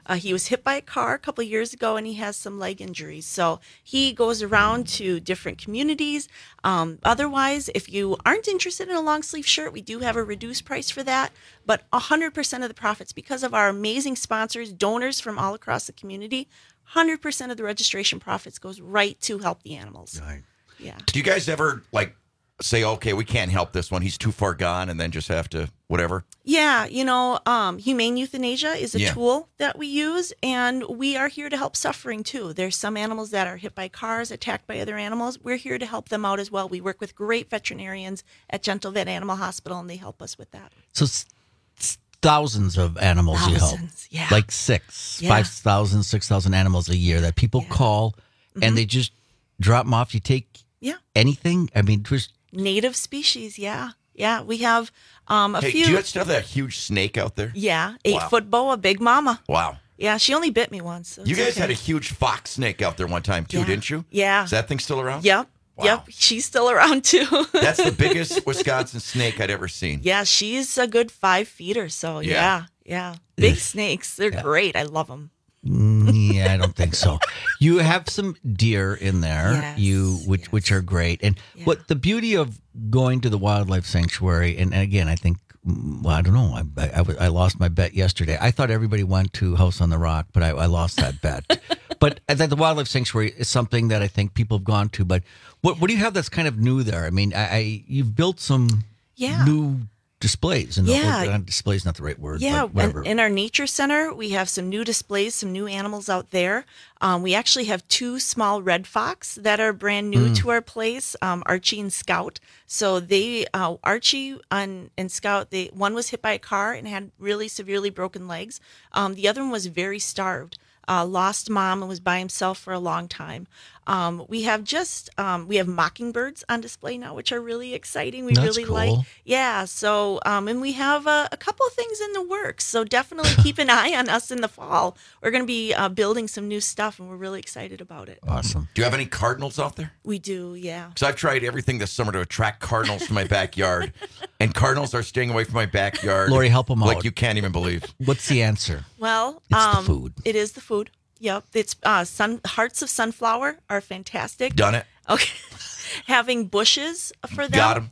Uh, he was hit by a car a couple years ago, and he has some leg injuries. So he goes around to different communities. Um, otherwise, if you aren't interested in a long sleeve shirt, we do have a reduced price for that. But one hundred percent of the profits, because of our amazing sponsors, donors from all across the community, one hundred percent of the registration profits goes right to help the animals. Right. Yeah. Do you guys ever like say, okay, we can't help this one, he's too far gone, and then just have to whatever? Yeah, you know, um, humane euthanasia is a Yeah. tool that we use, and we are here to help suffering too. There's some animals that are hit by cars, attacked by other animals. We're here to help them out as well. We work with great veterinarians at Gentle Vet Animal Hospital, and they help us with that. So s- s- thousands of animals you help. Thousands, yeah. Like six, Yeah. five thousand, six thousand animals a year that people call Mhm. and they just drop them off. You take Yeah. anything? I mean, just Native species, yeah. Yeah, we have um, a Hey, few. do you guys still have that huge snake out there? Yeah, eight Wow. foot boa, big mama. Wow. Yeah, she only bit me once. so You it's guys okay. had a huge fox snake out there one time too, Yeah. didn't you? Yeah. Is that thing still around? Yep. Yep. She's still around too. That's the biggest Wisconsin snake I'd ever seen. Yeah, she's a good five feet or so. Yeah. Yeah. Yeah. Big snakes. They're great. I love them. Mm, yeah, I don't think so. You have some deer in there, Yes, you which which are great. And what the beauty of going to the wildlife sanctuary, and, and again, I think, mm, well, I don't know. I, I, I lost my bet yesterday. I thought everybody went to House on the Rock, but I, I lost that bet. But I think the wildlife sanctuary is something that I think people have gone to. But what what do you have that's kind of new there? I mean, I, I you've built some Yeah. new displays. And Yeah. the, display is not the right word. Yeah, but whatever. and in our nature center, we have some new displays, some new animals out there. Um, we actually have two small red fox that are brand new Mm. to our place, um, Archie and Scout. So they, uh, Archie and, and Scout, they one was hit by a car and had really severely broken legs. Um, the other one was very starved. Uh, lost mom and was by himself for a long time. Um, we have just um, we have mockingbirds on display now, which are really exciting. We That's really cool. like, yeah. So um, and we have a, a couple of things in the works. So definitely keep an eye on us in the fall. We're going to be uh, building some new stuff, and we're really excited about it. Awesome. Do you have any cardinals out there? We do, yeah. Because I've tried everything this summer to attract cardinals to my backyard, and cardinals are staying away from my backyard. Lori, help 'em like out. you can't even believe. What's the answer? Well, It's the um, food. It is the food. Yep, it's uh, sun hearts of sunflower are fantastic. Done it. Okay, having bushes for them. Got 'em.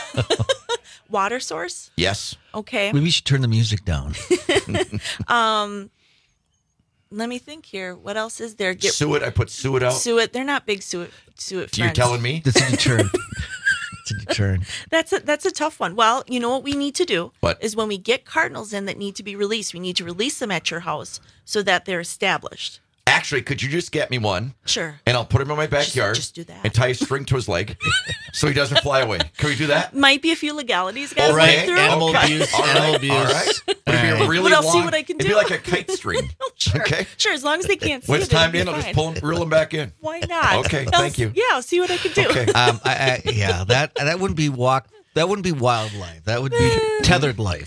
Water source. Yes. Okay. Maybe we should turn the music down. Um, let me think here. What else is there? Get Suet. I put suet out. suet. They're not big suet suet You're friends. telling me? That's a deterrent. It's a deterrent. That's a that's a tough one. Well, you know what we need to do What? is when we get cardinals in that need to be released, we need to release them at your house so that they're established. Actually, could you just get me one? Sure. And I'll put him in my backyard. just do that. And tie a string to his leg so he doesn't fly away. Can we do that? Might be a few legalities got to All work right. through. Animal but- abuse. All right. Animal abuse. All right. But it'd be a All right. really But I'll see long- what I can It'd do. be like a kite string. Sure. Okay. Sure, as long as they can't see When it. it's timed it'll in, be I'll just fine. pull him, reel him back in. Why not? Okay, I'll- thank you. Yeah, I'll see what I can do. Okay. Um, I, I, yeah, that that wouldn't be walk. That wouldn't be wildlife. That would be tethered life.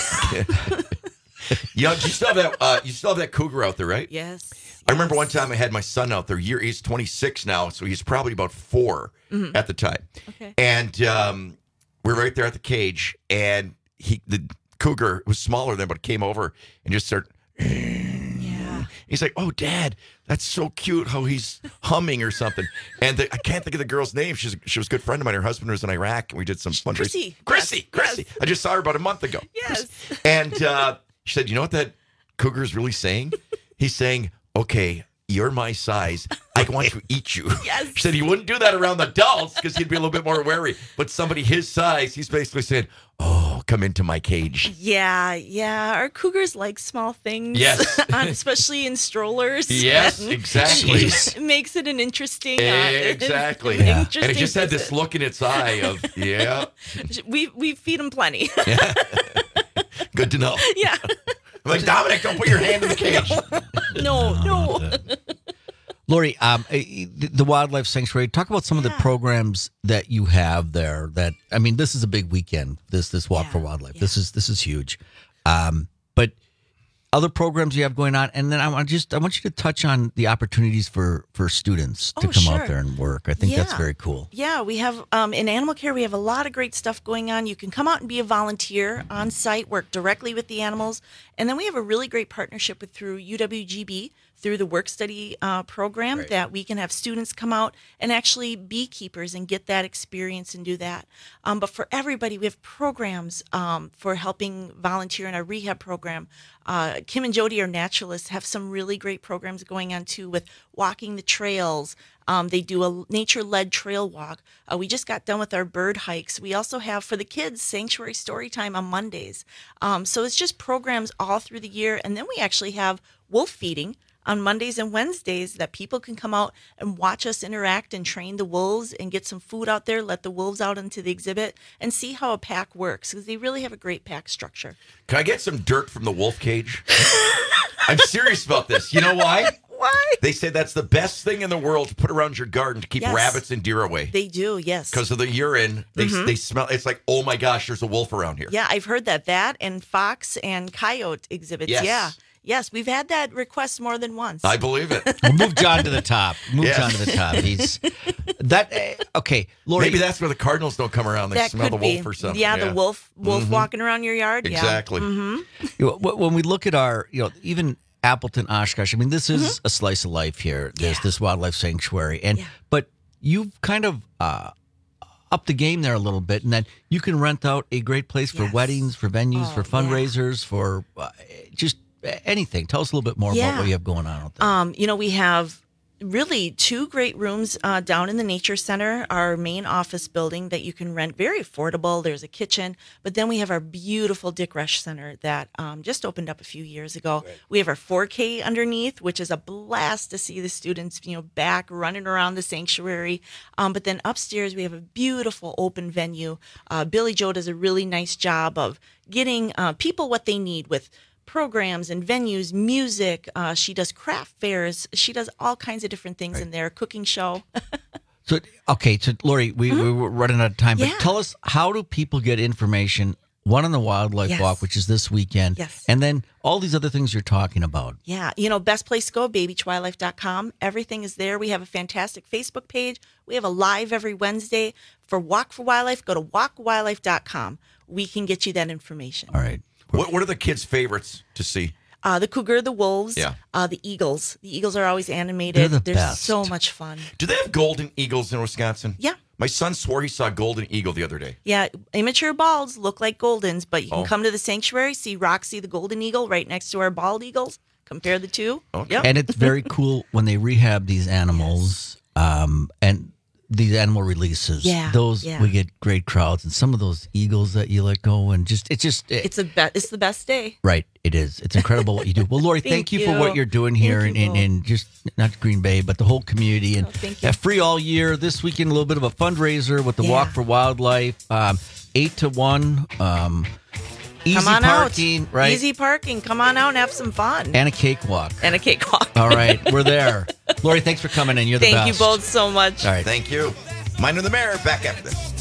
Yeah, you still have that. Uh, you still have that cougar out there, right? Yes. I remember one time I had my son out there. Year he's twenty-six now, so he's probably about four Mhm. at the time. Okay. And um, we we're right there at the cage, and he the cougar was smaller than, but came over and just started. Yeah. He's like, "Oh, Dad, that's so cute how he's humming or something." And the, I can't think of the girl's name. She's she was a good friend of mine. Her husband was in Iraq, and we did some fundraising. Chrissy. Chrissy, Yes, Chrissy. yes. I just saw her about a month ago. Yes. And uh, she said, "You know what that cougar is really saying? He's saying, okay, you're my size. I want to eat you." Yes. She said he wouldn't do that around adults because he'd be a little bit more wary. But somebody his size, he's basically saying, "Oh, come into my cage." Yeah, yeah. Our cougars like small things. Yes. on- especially in strollers. Yes, And exactly. It makes it an interesting. Uh, Exactly. an And interesting it just had this visit. look in its eye of, yeah, We we feed them plenty. good to know. Yeah. I'm like, Dominic, don't put your hand in the cage. No, no. Lori, um, uh, the the wildlife sanctuary. Talk about some of the programs that you have there. That I mean, this is a big weekend. This this walk for wildlife. This is this is huge. Um, but other programs you have going on, and then I want just I want you to touch on the opportunities for, for students to Oh, come sure. out there and work. I think that's Yeah. very cool. Yeah, we have um, in animal care, we have a lot of great stuff going on. You can come out and be a volunteer on site, work directly with the animals. And then we have a really great partnership with through U W G B, through the work study uh, program, that we can have students come out and actually be keepers and get that experience and do that. Um, but for everybody, we have programs um, for helping volunteer in our rehab program. Uh, Kim and Jody, our naturalists, have some really great programs going on too with walking the trails. Um, they do a nature-led trail walk. Uh, we just got done with our bird hikes. We also have, for the kids, Sanctuary Story Time on Mondays. Um, so it's just programs all through the year. And then we actually have wolf feeding on Mondays and Wednesdays that people can come out and watch us interact and train the wolves and get some food out there, let the wolves out into the exhibit and see how a pack works, because they really have a great pack structure. Can I get some dirt from the wolf cage? I'm serious about this. You know why? Why? They say that's the best thing in the world to put around your garden to keep Yes. rabbits and deer away. They do, yes. Because of the urine, they Mhm. they smell. It's like, oh my gosh, there's a wolf around here. Yeah, I've heard that. That and fox and coyote exhibits. Yes. Yeah. Yes, we've had that request more than once. I believe it. We'll move John to the top. Move Yes. John to the top. He's that. Uh, okay, Lori. Maybe that's where the cardinals don't come around. They that smell could the wolf be. or something. Yeah, the wolf wolf Mhm. walking around your yard. Exactly. Yeah. hmm You know, wh- when we look at our, you know, even Appleton, Oshkosh, I mean, this is a slice of life here. There's this wildlife sanctuary, and but you've kind of uh, upped the game there a little bit, and that you can rent out a great place for weddings, for venues, for fundraisers, for uh, just anything. Tell us a little bit more about Yeah. what you have going on out there. Um, you know, we have really two great rooms uh, down in the Nature Center, our main office building that you can rent, very affordable. There's a kitchen, but then we have our beautiful Dick Rush Center that um, just opened up a few years ago. We have our four K underneath, which is a blast to see the students, you know, back running around the sanctuary. Um, but then upstairs, we have a beautiful open venue. Uh, Billy Joe does a really nice job of getting uh, people what they need with programs and venues, music. Uh, she does craft fairs. She does all kinds of different things in there. Cooking show. So, okay, so Lori, we, we were running out of time, but Yeah. tell us, how do people get information? One on the Wildlife Yes. Walk, which is this weekend, Yes. and then all these other things you're talking about. Yeah, you know, best place to go, baby beach wildlife dot com. Everything is there. We have a fantastic Facebook page. We have a live every Wednesday for Walk for Wildlife. Go to walk wildlife dot com. We can get you that information. All right. What What are the kids' favorites to see? Uh, the cougar, the wolves, Yeah. uh, the eagles. The eagles are always animated. They're the They're best. so much fun. Do they have golden eagles in Wisconsin? Yeah. My son swore he saw a golden eagle the other day. Yeah, immature balds look like goldens, but you can Oh. come to the sanctuary, see Roxy the golden eagle right next to our bald eagles. Compare the two. Yep. And it's very cool when they rehab these animals um, and these animal releases. Yeah, Those, yeah. we get great crowds. And some of those eagles that you let go, and just, it's just, it, It's a be- it's the best day. right. It is. It's incredible what you do. Well, Lori, thank, Thank you, for you. what you're doing here Thank in, you, in, in just not Green Bay, but the whole community. And thank you. uh, free all year. This weekend, a little bit of a fundraiser with the Yeah. Walk for Wildlife. Um, eight to one. Um, easy Come on parking, out. right? Easy parking. Come on out and have some fun. And a cakewalk. And a cakewalk. All right, we're there. Lori, thanks for coming in. You're the Thank best. you both so much. All right. Thank you. Mine and the mayor back after this.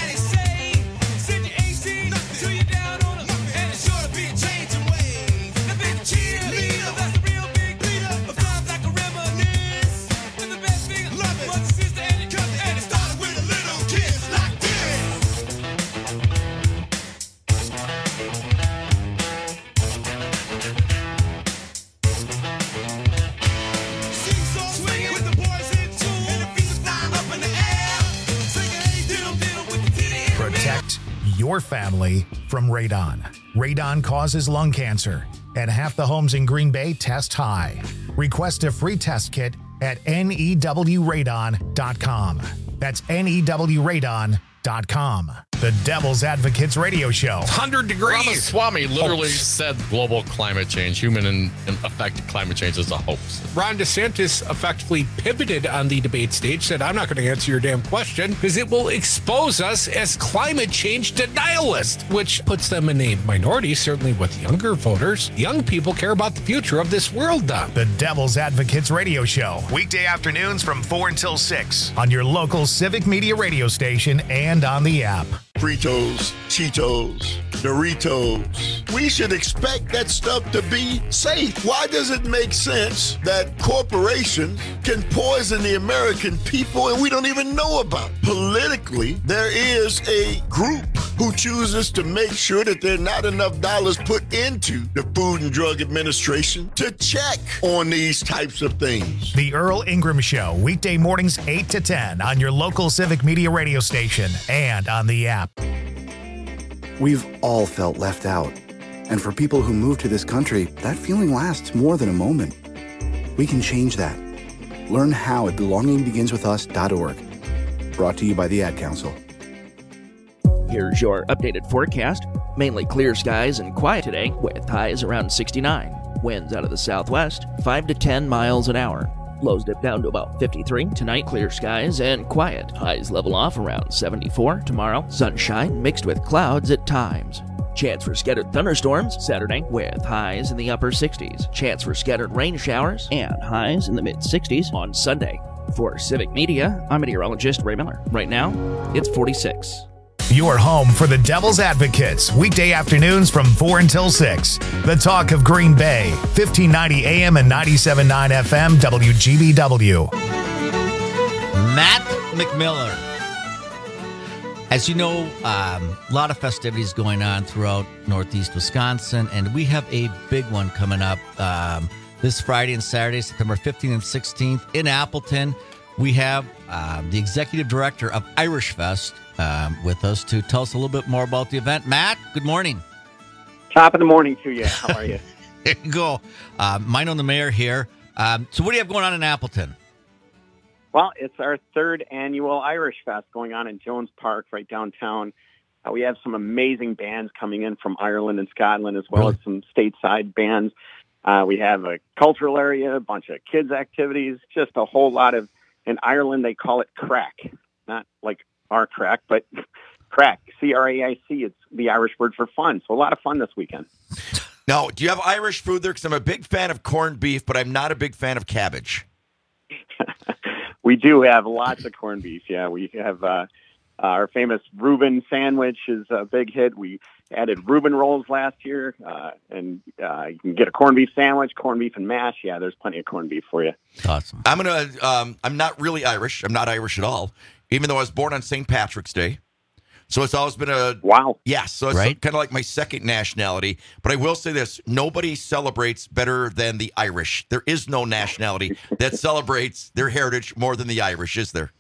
Protect your family from radon. Radon causes lung cancer, and half the homes in Green Bay test high. Request a free test kit at N E W radon dot com. That's N E W radon dot com. The Devil's Advocates Radio Show. one hundred degrees. Ramaswamy literally said global climate change, human and, and affected climate change is a hoax. Ron DeSantis effectively pivoted on the debate stage, said, I'm not going to answer your damn question because it will expose us as climate change denialists, which puts them in a minority, certainly with younger voters. Young people care about the future of this world, Don. The Devil's Advocates Radio Show. Weekday afternoons from four until six on your local Civic Media radio station and on the app. Fritos, Cheetos, Doritos. We should expect that stuff to be safe. Why does it make sense that corporations can poison the American people and we don't even know about? Politically, there is a group who chooses to make sure that there are not enough dollars put into the Food and Drug Administration to check on these types of things. The Earl Ingram Show, weekday mornings eight to ten on your local Civic Media radio station and on the app. We've all felt left out. And for people who move to this country, that feeling lasts more than a moment. We can change that. Learn how at belonging begins with us dot org. Brought to you by the Ad Council. Here's your updated forecast. Mainly clear skies and quiet today with highs around sixty-nine. Winds out of the southwest, five to ten miles an hour. Lows dip down to about fifty-three. Tonight, clear skies and quiet. Highs level off around seventy-four. Tomorrow, sunshine mixed with clouds at times. Chance for scattered thunderstorms Saturday with highs in the upper sixties. Chance for scattered rain showers and highs in the mid-sixties on Sunday. For Civic Media, I'm meteorologist Ray Miller. Right now, it's forty-six. Your home for the Devil's Advocates, weekday afternoons from four until six. The talk of Green Bay, fifteen ninety A M and ninety-seven point nine F M, W G B W. Matt McMiller. As you know, um, a lot of festivities going on throughout Northeast Wisconsin, and we have a big one coming up um, this Friday and Saturday, September fifteenth and sixteenth in Appleton. We have um, the executive director of Irish Fest um, with us to tell us a little bit more about the event. Matt, good morning. Top of the morning to you. How are you? There you go. Um, mine on the mayor here. Um, so what do you have going on in Appleton? Well, it's our third annual Irish Fest going on in Jones Park right downtown. Uh, we have some amazing bands coming in from Ireland and Scotland, as well really? as some stateside bands. Uh, we have a cultural area, a bunch of kids' activities, just a whole lot of, in Ireland, they call it crack. Not like our crack, but crack, C R A I C. It's the Irish word for fun. So a lot of fun this weekend. Now, do you have Irish food there? Because I'm a big fan of corned beef, but I'm not a big fan of cabbage. We do have lots of corned beef. Yeah, we have uh, our famous Reuben sandwich is a big hit. We added Reuben rolls last year, uh, and uh, you can get a corned beef sandwich, corned beef and mash. Yeah, there's plenty of corned beef for you. Awesome. I'm gonna. Um, I'm not really Irish. I'm not Irish at all, even though I was born on Saint Patrick's Day. So it's always been a wow. Yeah, so it's right? kind of like my second nationality. But I will say this: nobody celebrates better than the Irish. There is no nationality that celebrates their heritage more than the Irish, is there?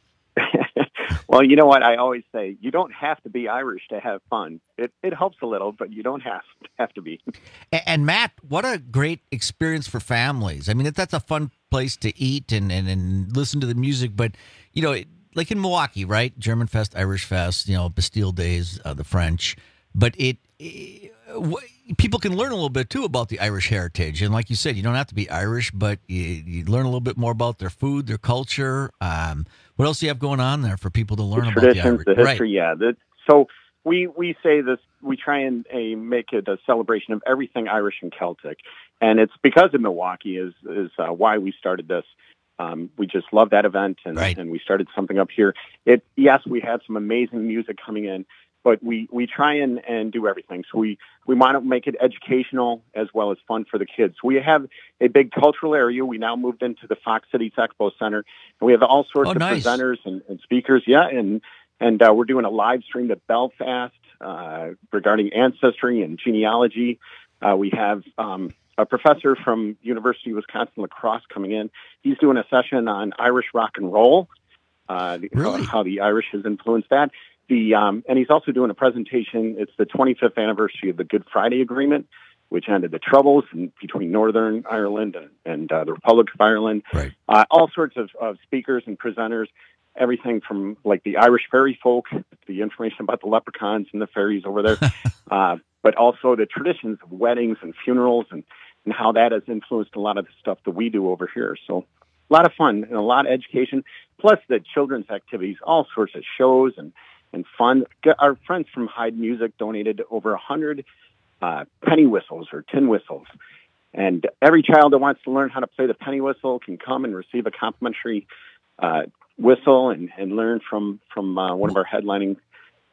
Well, you know what I always say: you don't have to be Irish to have fun. It it helps a little, but you don't have have to be. And, and Matt, what a great experience for families. I mean, that's a fun place to eat and and, and listen to the music. But you know, like in Milwaukee, right? German Fest, Irish Fest, you know, Bastille Days, uh, the French. But it, it w- people can learn a little bit too about the Irish heritage. And like you said, you don't have to be Irish, but you, you learn a little bit more about their food, their culture. Um, what else do you have going on there for people to learn the about traditions, the Irish? The history, right. yeah. The, so we we say this. We try and uh, make it a celebration of everything Irish and Celtic, and it's because of Milwaukee is is uh, why we started this. Um, we just love that event, and, right. and we started something up here. It yes, we had some amazing music coming in, but we, we try and, and do everything. So we, we want to make it educational as well as fun for the kids. We have a big cultural area. We now moved into the Fox Cities Expo Center, and we have all sorts oh, of nice. presenters and, and speakers. Yeah, and and uh, we're doing a live stream to Belfast uh, regarding ancestry and genealogy. Uh, we have um, a professor from University of Wisconsin La Crosse coming in. He's doing a session on Irish rock and roll, uh, really? how the Irish has influenced that. The um, and he's also doing a presentation. It's the twenty-fifth anniversary of the Good Friday Agreement, which ended the troubles in, between Northern Ireland and, and uh, the Republic of Ireland. Right. Uh, all sorts of, of speakers and presenters, everything from like the Irish fairy folk, the information about the leprechauns and the fairies over there, uh, but also the traditions of weddings and funerals and, and how that has influenced a lot of the stuff that we do over here. So a lot of fun and a lot of education, plus the children's activities, all sorts of shows and and fun. Our friends from Hyde Music donated over a hundred uh, penny whistles or tin whistles. And every child that wants to learn how to play the penny whistle can come and receive a complimentary uh, whistle and, and learn from, from uh, one of our headlining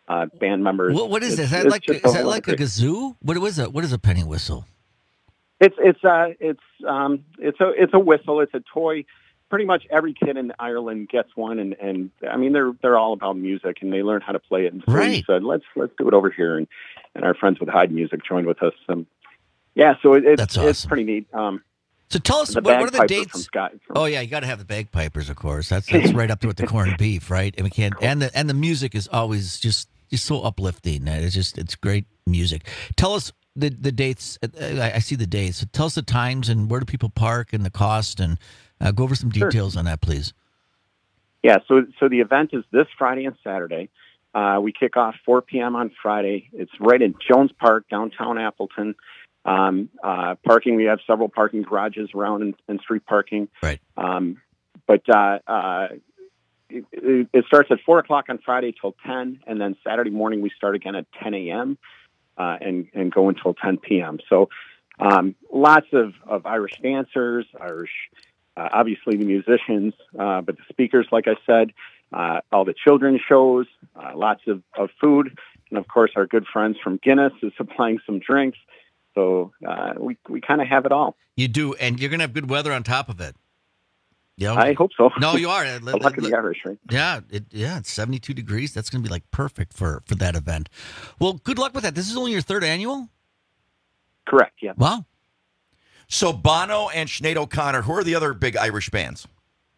uh, band members. What, what is It's- this? Is that it's like just is a that whole like a other- kazoo? What was it? What is a penny whistle? It's it's uh it's um it's a it's a whistle. It's a toy. Pretty much every kid in Ireland gets one, and, and I mean they're they're all about music, and they learn how to play it. And so Right. we said let's let's do it over here, and, and our friends with Hyde Music joined with us. Um, yeah, so it, it's That's it's awesome. pretty neat. Um, So tell us the what, what are the bagpiper dates? From Scott, from, Oh yeah, you got to have the bagpipers, of course. That's that's right up there with the corned beef, right? And we can't. And the and the music is always just just so uplifting. It's just it's great music. Tell us the the dates. I, I see the dates. So tell us the times and where do people park and the cost, and uh, go over some Sure. details on that, please. Yeah, so so the event is this Friday and Saturday. Uh, we kick off four p.m. on Friday. It's right in Jones Park, downtown Appleton. Um, uh, parking, we have several parking garages around and, and street parking. Right. Um, but uh, uh, it, it it starts at four o'clock on Friday till ten, and then Saturday morning we start again at ten a.m. Uh, and, and go until ten p.m. So um, lots of, of Irish dancers, Irish, uh, obviously the musicians, uh, but the speakers, like I said, uh, all the children's shows, uh, lots of, of food, and of course our good friends from Guinness is supplying some drinks. So uh, we we kind of have it all. You do, and you're gonna have good weather on top of it. Yeah, I hope so. No, you are. The luck of the Irish, right? Yeah, it, yeah, it's seventy-two degrees. That's going to be like perfect for, for that event. Well, good luck with that. This is only your third annual? Correct, yeah. Wow. So Bono and Sinead O'Connor, who are the other big Irish bands?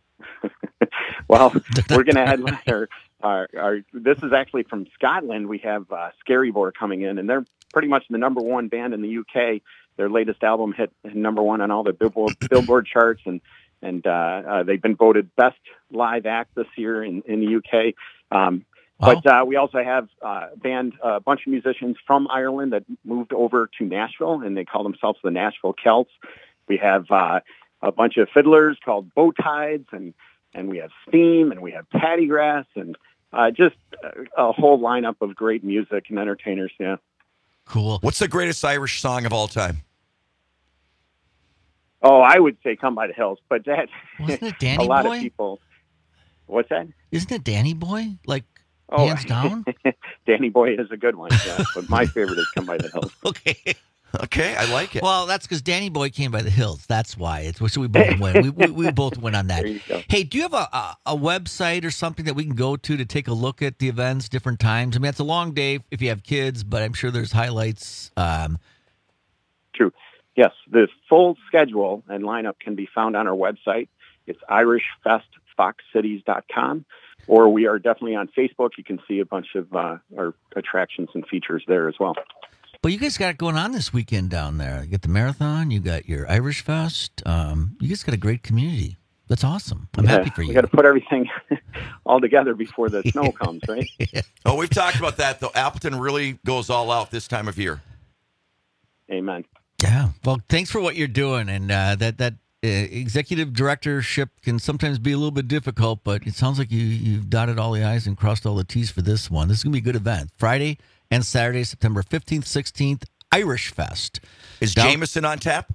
Well, we're going to headline our, our, our, this is actually from Scotland. We have uh, Scary Boar coming in, and they're pretty much the number one band in the U K. Their latest album hit number one on all the Billboard, Billboard charts, and and uh, uh, they've been voted best live act this year in, in the U K. Um, Wow. But uh, we also have uh, a band, uh, a bunch of musicians from Ireland that moved over to Nashville, and they call themselves the Nashville Celts. We have uh, a bunch of fiddlers called Bowtides, and and we have Steam, and we have Paddygrass, and uh, just a, a whole lineup of great music and entertainers. Yeah. Cool. What's the greatest Irish song of all time? Oh, I would say "Come by the Hills," but that Wasn't it Danny a lot Boy? of people. What's that? Isn't it Danny Boy? Like, Oh, hands down? Danny Boy is a good one, yeah, but my favorite is "Come by the Hills." Okay. Okay, I like it. Well, that's because Danny Boy came by the hills. That's why. It's so we both win. We, we, we both win on that. There you go. Hey, do you have a, a, a website or something that we can go to to take a look at the events, different times? I mean, it's a long day if you have kids, but I'm sure there's highlights. Um, True. Yes, the full schedule and lineup can be found on our website. It's irish fest fox cities dot com, or we are definitely on Facebook. You can see a bunch of uh, our attractions and features there as well. but you guys got it going on this weekend down there. You got the marathon. You got your Irish Fest. Um, you guys got a great community. That's awesome. I'm Yeah, happy for We you. got to put everything all together before the snow comes, right? Oh, we've talked about that, though. Appleton really goes all out this time of year. Amen. Yeah. Well, thanks for what you're doing, and uh, that that uh, executive directorship can sometimes be a little bit difficult, but it sounds like you you've dotted all the I's and crossed all the T's for this one. This is gonna be a good event. Friday and Saturday, September fifteenth, sixteenth, Irish Fest. Is Down- Jameson on tap?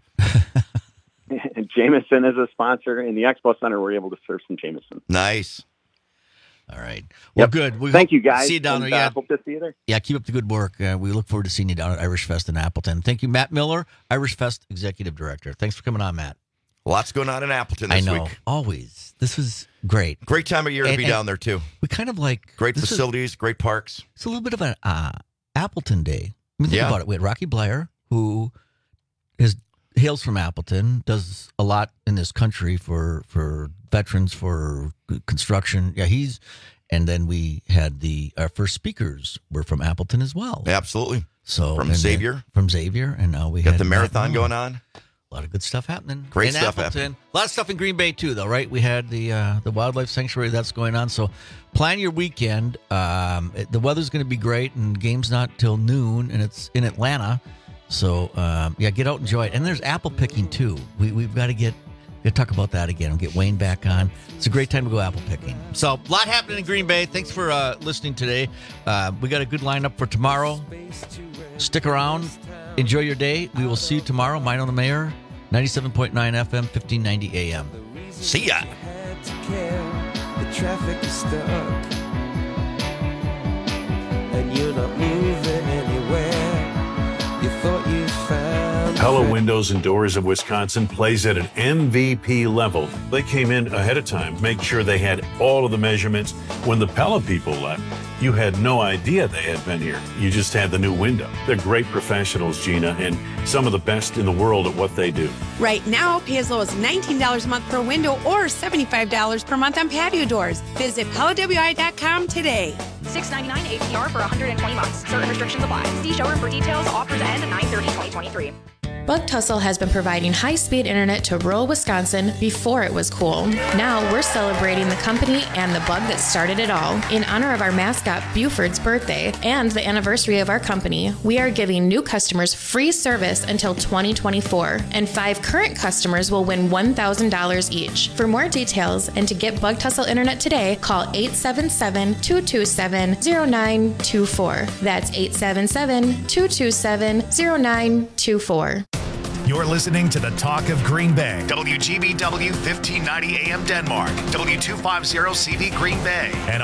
Jameson is a sponsor. In the Expo Center, we're able to serve some Jameson. Nice. All right. Well, Yep. good. We Thank hope- you, guys. See you down and, there. Yeah. Uh, hope to see you there. Yeah, keep up the good work. Uh, we look forward to seeing you down at Irish Fest in Appleton. Thank you, Matt Miller, Irish Fest Executive Director. Thanks for coming on, Matt. Lots going on in Appleton I this know. week. Always. This was great. Great time of year to And- be and down there, too. We kind of like Great this is- facilities, great parks. It's a little bit of an uh, Appleton Day. I mean, think Yeah. about it. We had Rocky Blair, who is hails from Appleton, does a lot in this country for for veterans, for construction. Yeah, he's. And then we had the our first speakers were from Appleton as well. Absolutely. So From and then- Xavier. from Xavier, and now we Got had the Matt marathon Miller. going on. A lot of good stuff happening. Great in stuff Appleton. happening. A lot of stuff in Green Bay too, though, right? We had the uh, the wildlife sanctuary that's going on. So plan your weekend. Um, it- the weather's going to be great, and game's not till noon, and it's in Atlanta. So um, yeah, get out and enjoy it. And there's apple picking too. We we've got to get. We'll talk about that again. We'll get Wayne back on. It's a great time to go apple picking. So, a lot happening in Green Bay. Thanks for uh, listening today. Uh, we got a good lineup for tomorrow. Stick around. Enjoy your day. We will see you tomorrow. Mine on the Mayor, ninety-seven point nine F M, fifteen ninety A M. See ya. The traffic is stuck. and you're not moving anywhere. You thought you found Pella Windows and Doors of Wisconsin plays at an M V P level. They came in ahead of time, make sure they had all of the measurements. When the Pella people left, you had no idea they had been here. You just had the new window. They're great professionals, Gina, and some of the best in the world at what they do. Right now, pay as low as nineteen dollars a month per window or seventy-five dollars per month on patio doors. Visit Pella W I dot com today. six ninety-nine A P R for one hundred twenty months. Certain restrictions apply. See showroom for details. Offers end nine thirty twenty twenty-three. Bug Tussle has been providing high-speed internet to rural Wisconsin before it was cool. Now we're celebrating the company and the bug that started it all. In honor of our mascot Buford's birthday and the anniversary of our company, we are giving new customers free service until twenty twenty-four, and five current customers will win one thousand dollars each. For more details and to get Bug Tussle internet today, call eight seven seven, two two seven, zero nine two four. That's eight seven seven, two two seven, zero nine two four. You're listening to the Talk of Green Bay. W G B W fifteen ninety A M Denmark. W two fifty C D Green Bay. And